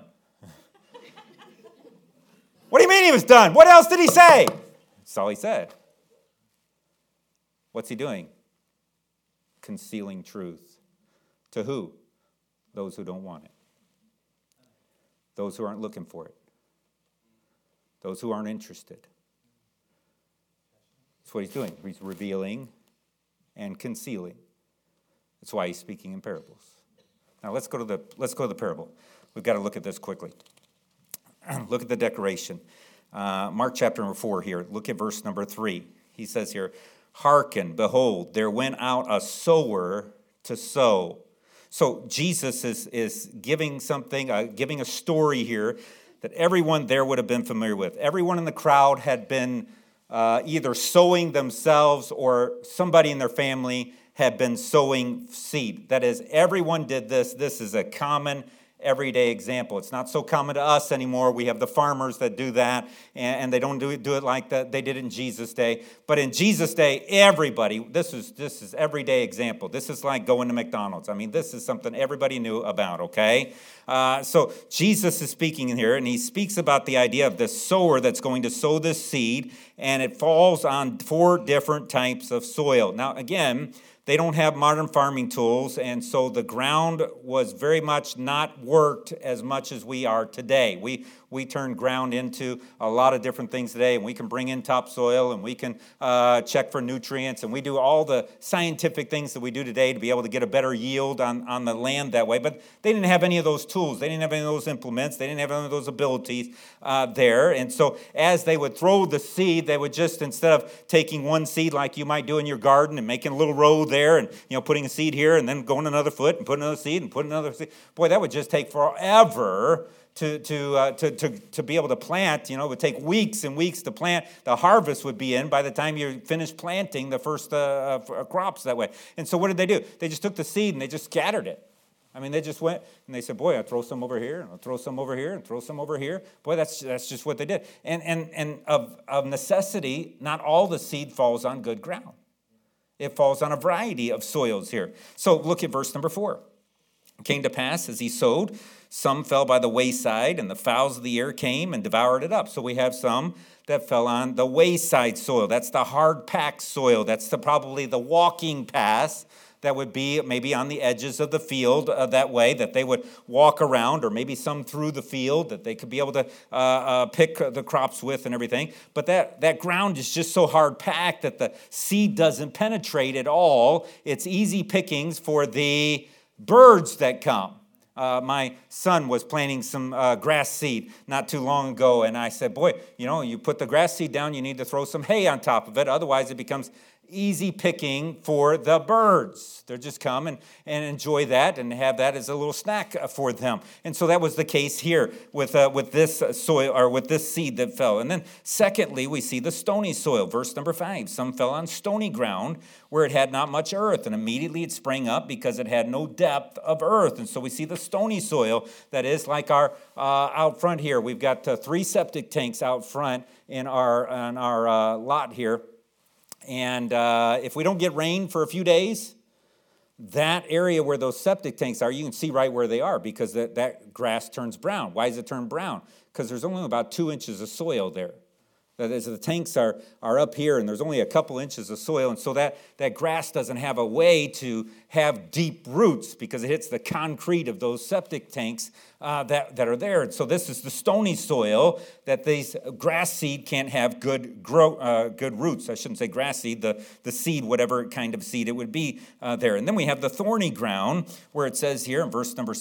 What do you mean he was done? What else did he say? That's all he said. What's he doing? Concealing truth. To who? Those who don't want it. Those who aren't looking for it. Those who aren't interested. That's what he's doing. He's revealing and concealing. That's why he's speaking in parables. Now let's go to the parable. We've got to look at this quickly. Look at the declaration. Mark chapter number 4 here. Look at verse number 3. He says here, hearken, behold, there went out a sower to sow. So Jesus is giving giving a story here that everyone there would have been familiar with. Everyone in the crowd had been either sowing themselves or somebody in their family had been sowing seed. That is, everyone did this. This is a common everyday example. It's not so common to us anymore. We have the farmers that do that, and they don't do it like that. They did it in Jesus' day. But in Jesus' day, everybody, this is everyday example. This is like going to McDonald's. I mean, this is something everybody knew about, okay? So Jesus is speaking in here, and he speaks about the idea of this sower that's going to sow this seed, and it falls on 4 different types of soil. Now, again, they don't have modern farming tools, and so the ground was very much not worked as much as we are today. We turn ground into a lot of different things today, and we can bring in topsoil, and we can check for nutrients, and we do all the scientific things that we do today to be able to get a better yield on the land that way. But they didn't have any of those tools. They didn't have any of those implements. They didn't have any of those abilities there. And so as they would throw the seed, they would just, instead of taking one seed like you might do in your garden and making a little row there and putting a seed here and then going another foot and putting another seed and putting another seed. Boy, that would just take forever to be able to plant. It would take weeks and weeks to plant. The harvest would be in by the time you finished planting the first crops that way. And so what did they do? They just took the seed and they just scattered it. I mean, they just went and they said, boy, I'll throw some over here, and I'll throw some over here, and throw some over here. Boy, that's just what they did. And of necessity, not all the seed falls on good ground. It falls on a variety of soils here. So look at verse number 4. It came to pass as he sowed, some fell by the wayside, and the fowls of the air came and devoured it up. So we have some that fell on the wayside soil. That's the hard-packed soil. That's probably the walking paths that would be maybe on the edges of the field that way, that they would walk around, or maybe some through the field that they could be able to pick the crops with and everything. But that ground is just so hard-packed that the seed doesn't penetrate at all. It's easy pickings for the birds that come. My son was planting some grass seed not too long ago, and I said, boy, you put the grass seed down, you need to throw some hay on top of it, otherwise it becomes easy picking for the birds. They'll just come and enjoy that and have that as a little snack for them. And so that was the case here with this soil, or with this seed that fell. And then secondly, we see the stony soil. Verse number 5, some fell on stony ground where it had not much earth, and immediately it sprang up because it had no depth of earth. And so we see the stony soil that is like our out front here. We've got 3 septic tanks out front in our lot here. And if we don't get rain for a few days, that area where those septic tanks are, you can see right where they are, because that grass turns brown. Why does it turn brown? Because there's only about 2 inches of soil there. That is, the tanks are up here, and there's only a couple inches of soil, and so that grass doesn't have a way to have deep roots because it hits the concrete of those septic tanks that are there. And so this is the stony soil that these grass seed can't have good roots. I shouldn't say grass seed, the seed, whatever kind of seed it would be there. And then we have the thorny ground, where it says here in verse number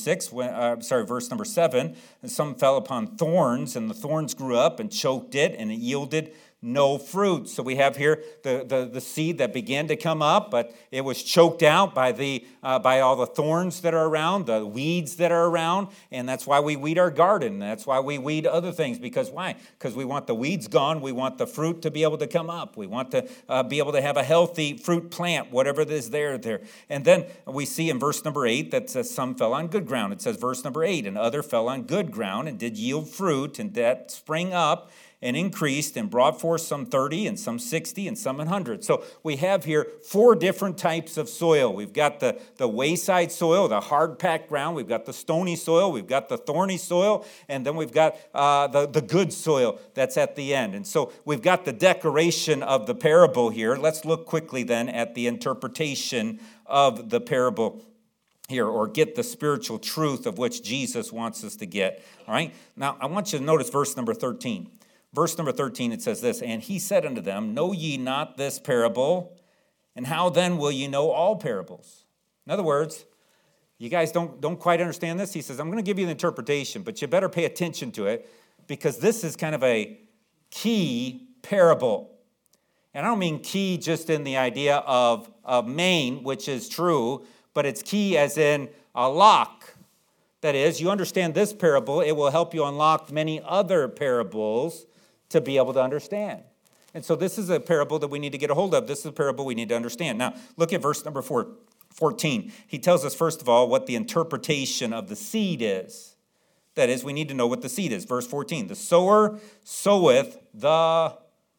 7, and some fell upon thorns, and the thorns grew up and choked it, and it yielded no fruit. So we have here the seed that began to come up, but it was choked out by all the thorns that are around, the weeds that are around, and that's why we weed our garden. That's why we weed other things. Because why? Because we want the weeds gone. We want the fruit to be able to come up. We want to be able to have a healthy fruit plant, whatever it is there. And then we see in verse number 8 that says some fell on good ground. It says verse number 8, and other fell on good ground and did yield fruit, and that sprang up and increased and brought forth some 30 and some 60 and some 100. So we have here 4 different types of soil. We've got the wayside soil, the hard packed ground. We've got the stony soil. We've got the thorny soil. And then we've got the good soil that's at the end. And so we've got the decoration of the parable here. Let's look quickly then at the interpretation of the parable here, or get the spiritual truth of which Jesus wants us to get. All right? Now, I want you to notice verse number 13. Verse number 13, it says this, and he said unto them, know ye not this parable? And how then will ye know all parables? In other words, you guys don't quite understand this. He says, I'm going to give you the interpretation, but you better pay attention to it, because this is kind of a key parable. And I don't mean key just in the idea of main, which is true, but it's key as in a lock. That is, you understand this parable, it will help you unlock many other parables to be able to understand. And so this is a parable that we need to get a hold of. This is a parable we need to understand. Now, look at verse number 14. He tells us, first of all, what the interpretation of the seed is. That is, we need to know what the seed is. Verse 14, the sower soweth the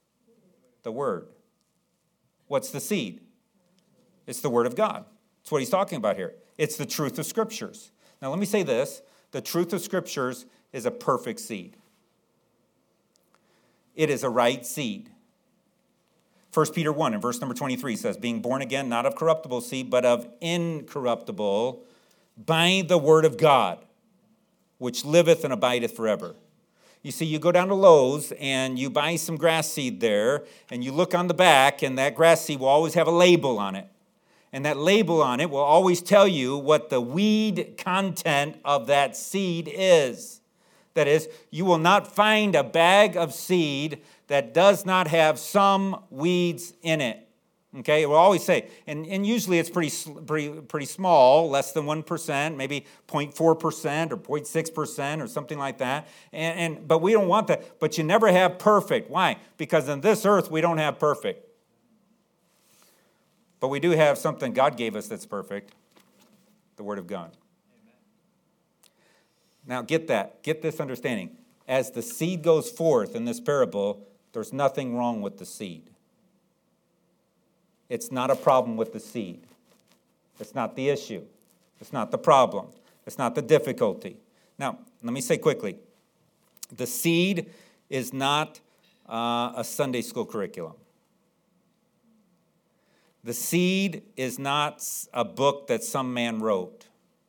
word. What's the seed? It's the word of God. That's what he's talking about here. It's the truth of Scriptures. Now, let me say this. The truth of Scriptures is a perfect seed. It is a right seed. 1 Peter 1 and verse number 23 says, being born again, not of corruptible seed, but of incorruptible, by the word of God, which liveth and abideth forever. You see, you go down to Lowe's and you buy some grass seed there, and you look on the back, and that grass seed will always have a label on it. And that label on it will always tell you what the weed content of that seed is. That is, you will not find a bag of seed that does not have some weeds in it. Okay, it will always say, and usually it's pretty small, less than 1%, maybe 0.4% or 0.6% or something like that. But we don't want that. But you never have perfect. Why? Because on this earth we don't have perfect. But we do have something God gave us that's perfect, the Word of God. Now get that. Get this understanding. As the seed goes forth in this parable, there's nothing wrong with the seed. It's not a problem with the seed. It's not the issue. It's not the problem. It's not the difficulty. Now, let me say quickly, the seed is not a Sunday school curriculum. The seed is not a book that some man wrote.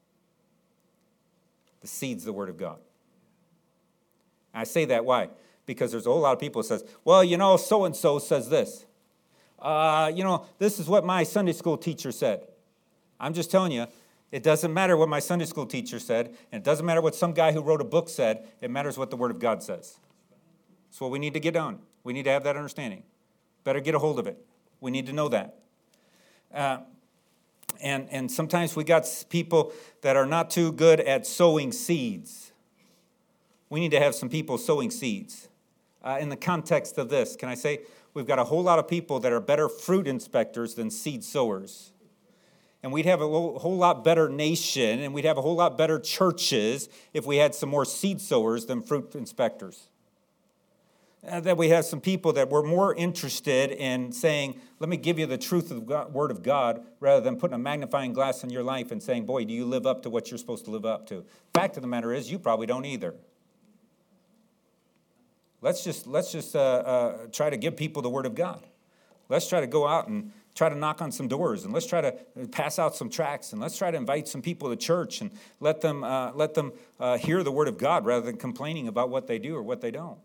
The seed's the Word of God. I say that, why? Because there's a whole lot of people who says, well, so-and-so says this. This is what my Sunday school teacher said. I'm just telling you, it doesn't matter what my Sunday school teacher said, and it doesn't matter what some guy who wrote a book said. It matters what the Word of God says. That's what we need to get on. We need to have that understanding. Better get a hold of it. We need to know that. And sometimes we got people that are not too good at sowing seeds. We need to have some people sowing seeds. In the context of this, can I say, we've got a whole lot of people that are better fruit inspectors than seed sowers. And we'd have a whole lot better nation, and we'd have a whole lot better churches if we had some more seed sowers than fruit inspectors. That we have some people that were more interested in saying, let me give you the truth of the Word of God, rather than putting a magnifying glass on your life and saying, boy, do you live up to what you're supposed to live up to? Fact of the matter is, you probably don't either. Let's just try to give people the Word of God. Let's try to go out and try to knock on some doors, and let's try to pass out some tracts, and let's try to invite some people to church and let them hear the Word of God rather than complaining about what they do or what they don't.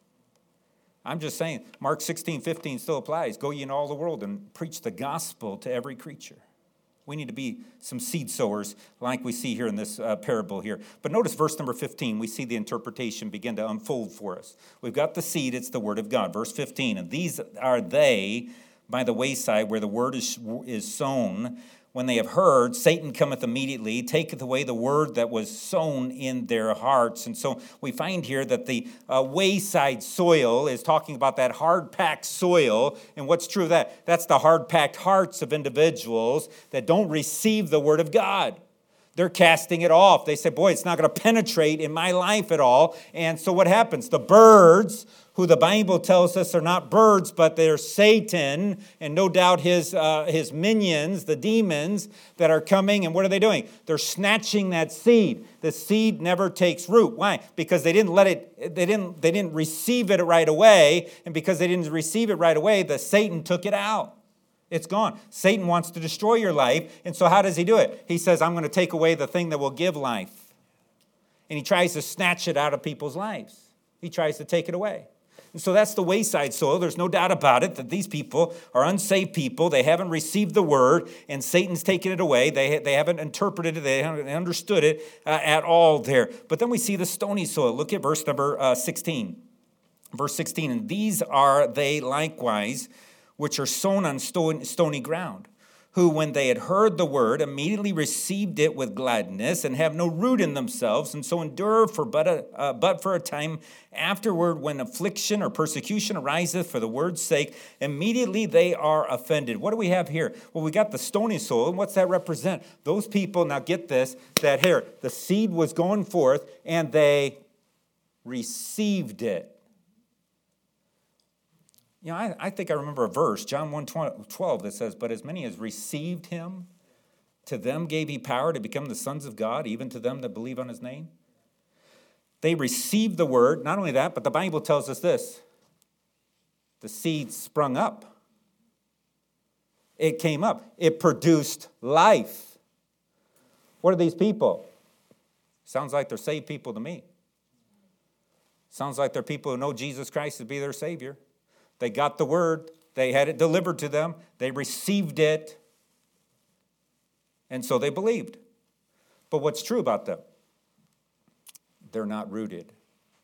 I'm just saying, Mark 16:15 still applies. Go ye into all the world and preach the gospel to every creature. We need to be some seed sowers like we see here in this parable here. But notice verse number 15. We see the interpretation begin to unfold for us. We've got the seed. It's the word of God. Verse 15. And these are they by the wayside where the word is sown. When they have heard, Satan cometh immediately, taketh away the word that was sown in their hearts. And so we find here that the wayside soil is talking about that hard-packed soil. And what's true of that? That's the hard-packed hearts of individuals that don't receive the word of God. They're casting it off. They say, boy, it's not going to penetrate in my life at all. And so what happens? The birds, who the Bible tells us are not birds, but they're Satan, and no doubt his minions, the demons that are coming, and what are they doing? They're snatching that seed. The seed never takes root. Why? Because they didn't they didn't receive it right away, and because they didn't receive it right away, Satan took it out. It's gone. Satan wants to destroy your life, and so how does he do it? He says, I'm going to take away the thing that will give life. And he tries to snatch it out of people's lives. He tries to take it away. And so that's the wayside soil. There's no doubt about it that these people are unsaved people. They haven't received the word, and Satan's taken it away. They haven't interpreted it. They haven't understood it at all there. But then we see the stony soil. Look at verse number 16. Verse 16, and these are they likewise, which are sown on stony ground, who, when they had heard the word, immediately received it with gladness, and have no root in themselves, and so endure but for a time. Afterward, when affliction or persecution ariseth for the word's sake, immediately they are offended. What do we have here? Well, we got the stony soil, and what's that represent? Those people, now get this, that here, the seed was going forth, and they received it. You know, I think I remember a verse, John 1:12, that says, but as many as received him, to them gave he power to become the sons of God, even to them that believe on his name. They received the word. Not only that, but the Bible tells us this. The seed sprung up. It came up. It produced life. What are these people? Sounds like they're saved people to me. Sounds like they're people who know Jesus Christ to be their Savior. They got the word. They had it delivered to them. They received it. And so they believed. But what's true about them? They're not rooted.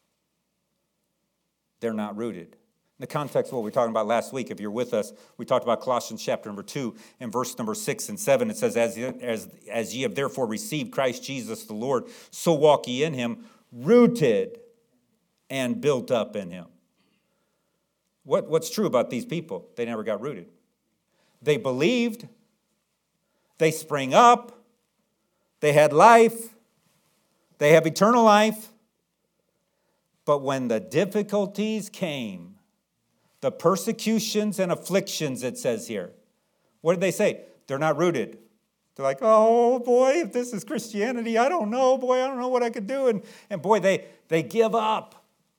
They're not rooted. In the context of what we were talking about last week, if you're with us, we talked about Colossians chapter number 2 and verse number 6 and 7. It says, as ye have therefore received Christ Jesus the Lord, so walk ye in him, rooted and built up in him. What's true about these people? They never got rooted. They believed. They sprang up. They had life. They have eternal life. But when the difficulties came, the persecutions and afflictions, it says here, what did they say? They're not rooted. They're like, oh, boy, if this is Christianity, I don't know. Boy, I don't know what I could do. And boy, they give up.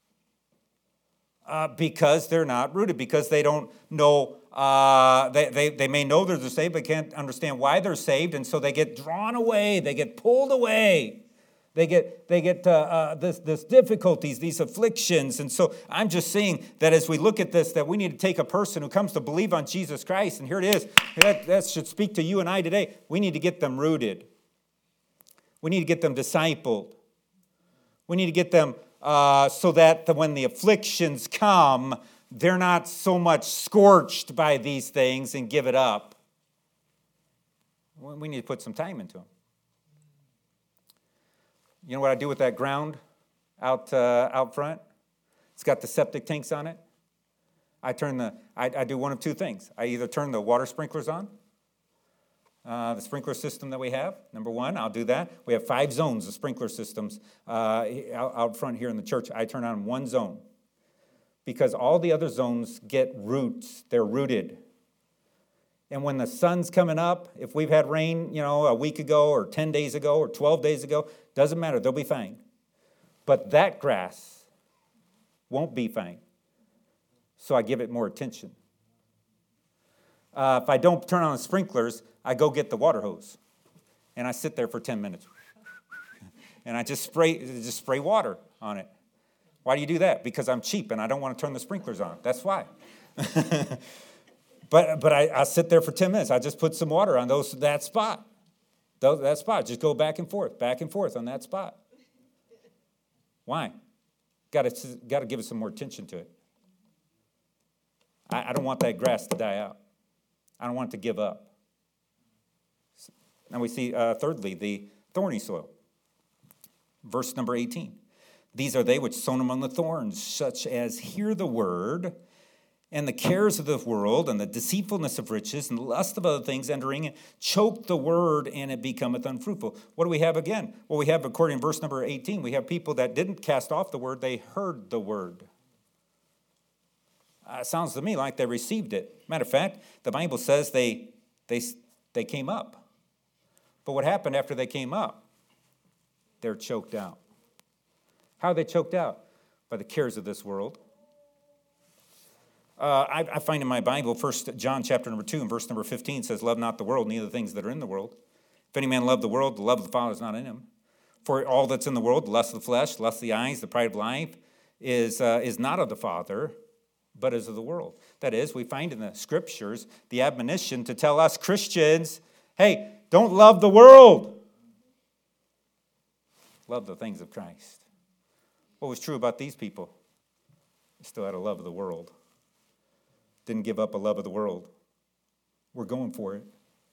Because they're not rooted, because they don't know, they may know they're saved, but can't understand why they're saved, and so they get drawn away, they get pulled away, they get this difficulties, these afflictions, and so I'm just saying that as we look at this, that we need to take a person who comes to believe on Jesus Christ, and here it is, that should speak to you and I today. We need to get them rooted. We need to get them discipled. We need to get them so that when the afflictions come, they're not so much scorched by these things and give it up. We need to put some time into them. You know what I do with that ground out front? It's got the septic tanks on it. I do one of two things. I either turn the water sprinklers on, the sprinkler system that we have. Number one, I'll do that. We have 5 zones of sprinkler systems out front here in the church. I turn on one zone because all the other zones get roots. They're rooted. And when the sun's coming up, if we've had rain, a week ago or 10 days ago or 12 days ago, doesn't matter. They'll be fine. But that grass, won't be fine. So I give it more attention. If I don't turn on the sprinklers, I go get the water hose. And I sit there for 10 minutes. And I just spray water on it. Why do you do that? Because I'm cheap and I don't want to turn the sprinklers on. That's why. But I sit there for 10 minutes. I just put some water on that spot. That spot. Just go back and forth on that spot. Why? Got to give it some more attention to it. I don't want that grass to die out. I don't want it to give up. Now we see, thirdly, the thorny soil. Verse number 18. These are they which sown among the thorns, such as hear the word, and the cares of the world, and the deceitfulness of riches, and the lust of other things entering, and choke the word, and it becometh unfruitful. What do we have again? Well, we have, according to verse number 18, we have people that didn't cast off the word, they heard the word. Sounds to me like they received it. Matter of fact, the Bible says they came up. But what happened after they came up? They're choked out. How are they choked out? By the cares of this world. I find in my Bible, 1 John chapter number 2 and verse number 15 says, love not the world, neither the things that are in the world. If any man love the world, the love of the Father is not in him. For all that's in the world, the lust of the flesh, the lust of the eyes, the pride of life, is not of the Father, but is of the world. That is, we find in the Scriptures the admonition to tell us Christians, hey, don't love the world. Love the things of Christ. What was true about these people? They still had a love of the world. Didn't give up a love of the world. We're going for it.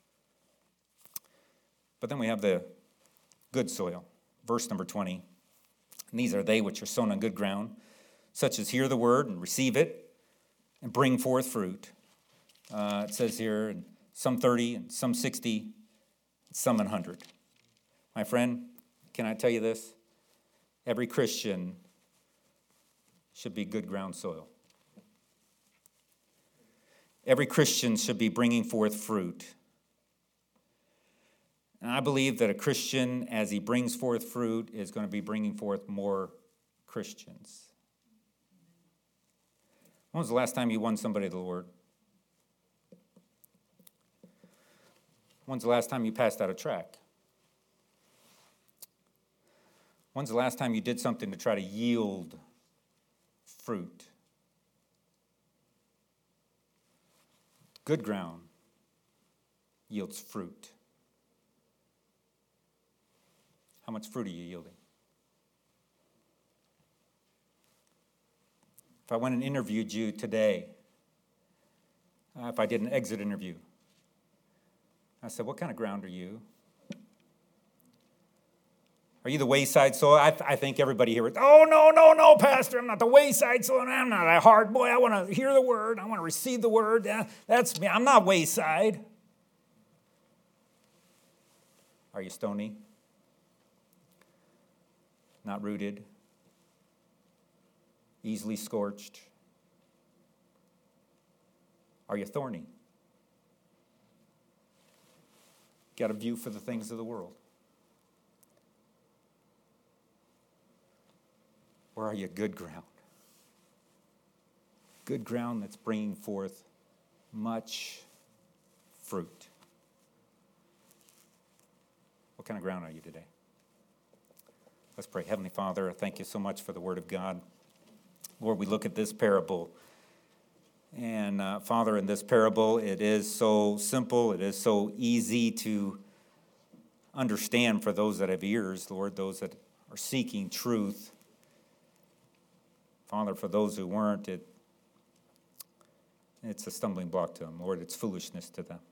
But then we have the good soil. Verse number 20. And these are they which are sown on good ground, such as hear the word and receive it and bring forth fruit. It says here, and some 30 and some 60, some 100. My friend, can I tell you this? Every Christian should be good ground soil. Every Christian should be bringing forth fruit. And I believe that a Christian, as he brings forth fruit, is going to be bringing forth more Christians. When was the last time you won somebody to the Lord? When's the last time you passed out a tract? When's the last time you did something to try to yield fruit? Good ground yields fruit. How much fruit are you yielding? If I went and interviewed you today, if I did an exit interview, I said, what kind of ground are you? Are you the wayside soil? I think everybody here is, oh, no, Pastor, I'm not the wayside soil. I'm not a hard boy. I want to hear the word. I want to receive the word. That's me. I'm not wayside. Are you stony? Not rooted? Easily scorched? Are you thorny? Got a view for the things of the world? Or are you good ground? Good ground that's bringing forth much fruit. What kind of ground are you today? Let's pray. Heavenly Father, thank you so much for the Word of God. Lord, we look at this parable. And Father, in this parable, it is so simple. It is so easy to understand for those that have ears, Lord, those that are seeking truth. Father, for those who weren't, it's a stumbling block to them. Lord, it's foolishness to them.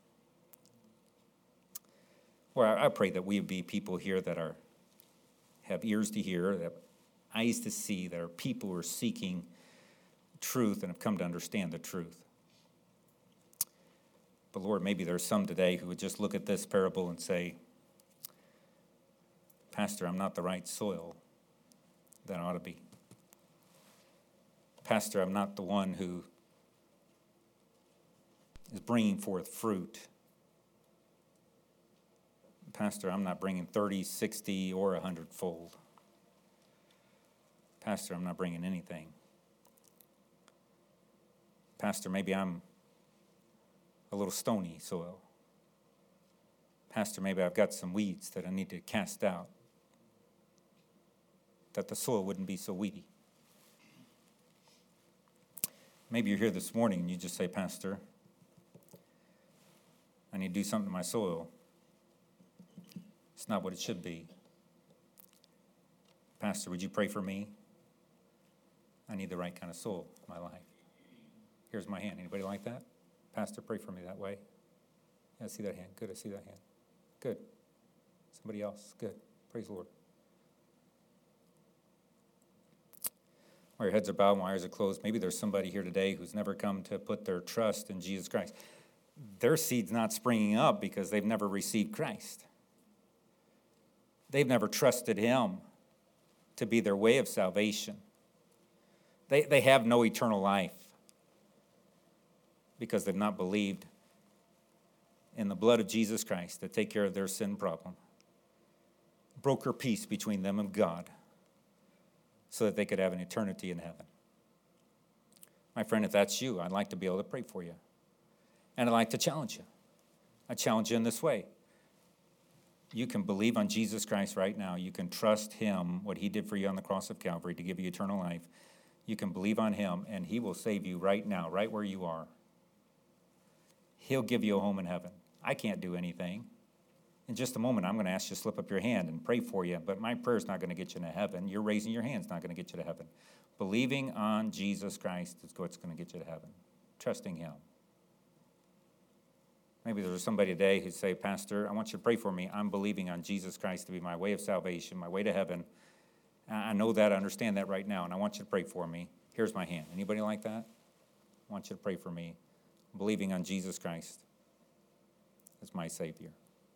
Lord, I pray that we would be people here that have ears to hear, that have eyes to see, that are people who are seeking truth and have come to understand the truth. But Lord, maybe there's some today who would just look at this parable and say, Pastor, I'm not the right soil that I ought to be. Pastor, I'm not the one who is bringing forth fruit. Pastor, I'm not bringing 30, 60, or 100-fold. Pastor, I'm not bringing anything. Pastor, maybe I'm a little stony soil. Pastor, maybe I've got some weeds that I need to cast out, that the soil wouldn't be so weedy. Maybe you're here this morning and you just say, Pastor, I need to do something to my soil. It's not what it should be. Pastor, would you pray for me? I need the right kind of soil in my life. Here's my hand. Anybody like that? Pastor, pray for me that way. Yeah, I see that hand. Good, I see that hand. Good. Somebody else. Good. Praise the Lord. While your heads are bowed, my eyes are closed, maybe there's somebody here today who's never come to put their trust in Jesus Christ. Their seed's not springing up because they've never received Christ. They've never trusted Him to be their way of salvation. They have no eternal life because they've not believed in the blood of Jesus Christ to take care of their sin problem. Broker peace between them and God so that they could have an eternity in heaven. My friend, if that's you, I'd like to be able to pray for you. And I'd like to challenge you. I challenge you in this way. You can believe on Jesus Christ right now. You can trust Him, what He did for you on the cross of Calvary to give you eternal life. You can believe on Him, and He will save you right now, right where you are. He'll give you a home in heaven. I can't do anything. In just a moment, I'm going to ask you to slip up your hand and pray for you, but my prayer's not going to get you into heaven. You're raising your hand's not going to get you to heaven. Believing on Jesus Christ is what's going to get you to heaven. Trusting Him. Maybe there's somebody today who'd say, Pastor, I want you to pray for me. I'm believing on Jesus Christ to be my way of salvation, my way to heaven. I know that, I understand that right now, and I want you to pray for me. Here's my hand. Anybody like that? I want you to pray for me. I'm believing on Jesus Christ as my Savior.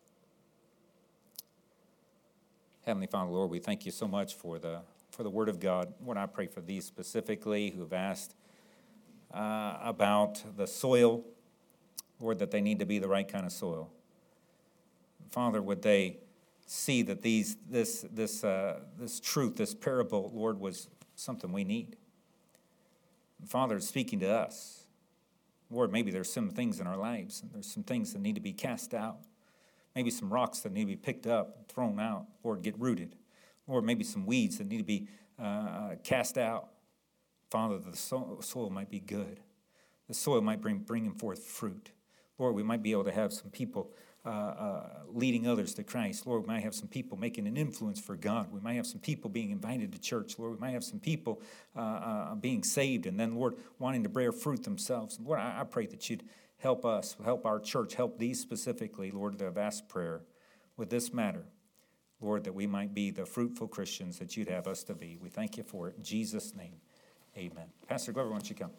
Heavenly Father, Lord, we thank you so much for the Word of God. Lord, I pray for these specifically who have asked about the soil, Lord, that they need to be the right kind of soil. Father, would they see that this truth, this parable, Lord, was something we need. Father, it's speaking to us. Lord, maybe there's some things in our lives, and there's some things that need to be cast out. Maybe some rocks that need to be picked up, thrown out, Lord, get rooted. Lord, maybe some weeds that need to be cast out. Father, the soil might be good. The soil might bring forth fruit. Lord, we might be able to have some people leading others to Christ. Lord, we might have some people making an influence for God. We might have some people being invited to church. Lord, we might have some people being saved and then, Lord, wanting to bear fruit themselves. And Lord, I pray that you'd help us, help our church, help these specifically, Lord, that have asked prayer with this matter. Lord, that we might be the fruitful Christians that you'd have us to be. We thank you for it. In Jesus' name, amen. Pastor Glover, why don't you come?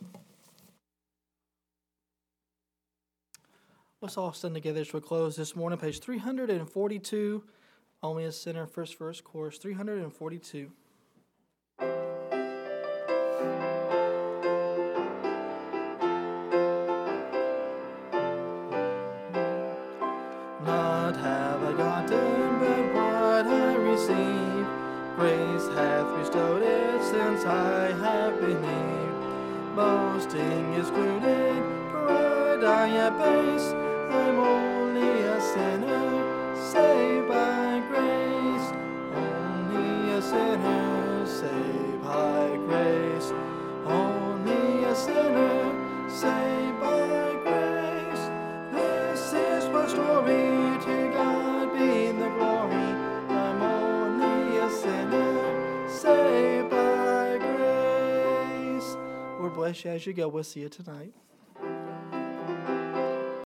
Let's all stand together as we close this morning. Page 342, Only a Sinner, first verse, chorus 342. Not have I gotten, but what I receive. Grace hath bestowed it since I have believed. Boasting is excluded, pride I abase. I'm only a sinner, saved by grace. Only a sinner, saved by grace. Only a sinner, saved by grace. This is my story, to God be the glory. I'm only a sinner, saved by grace. Lord bless you as you go. We'll see you tonight.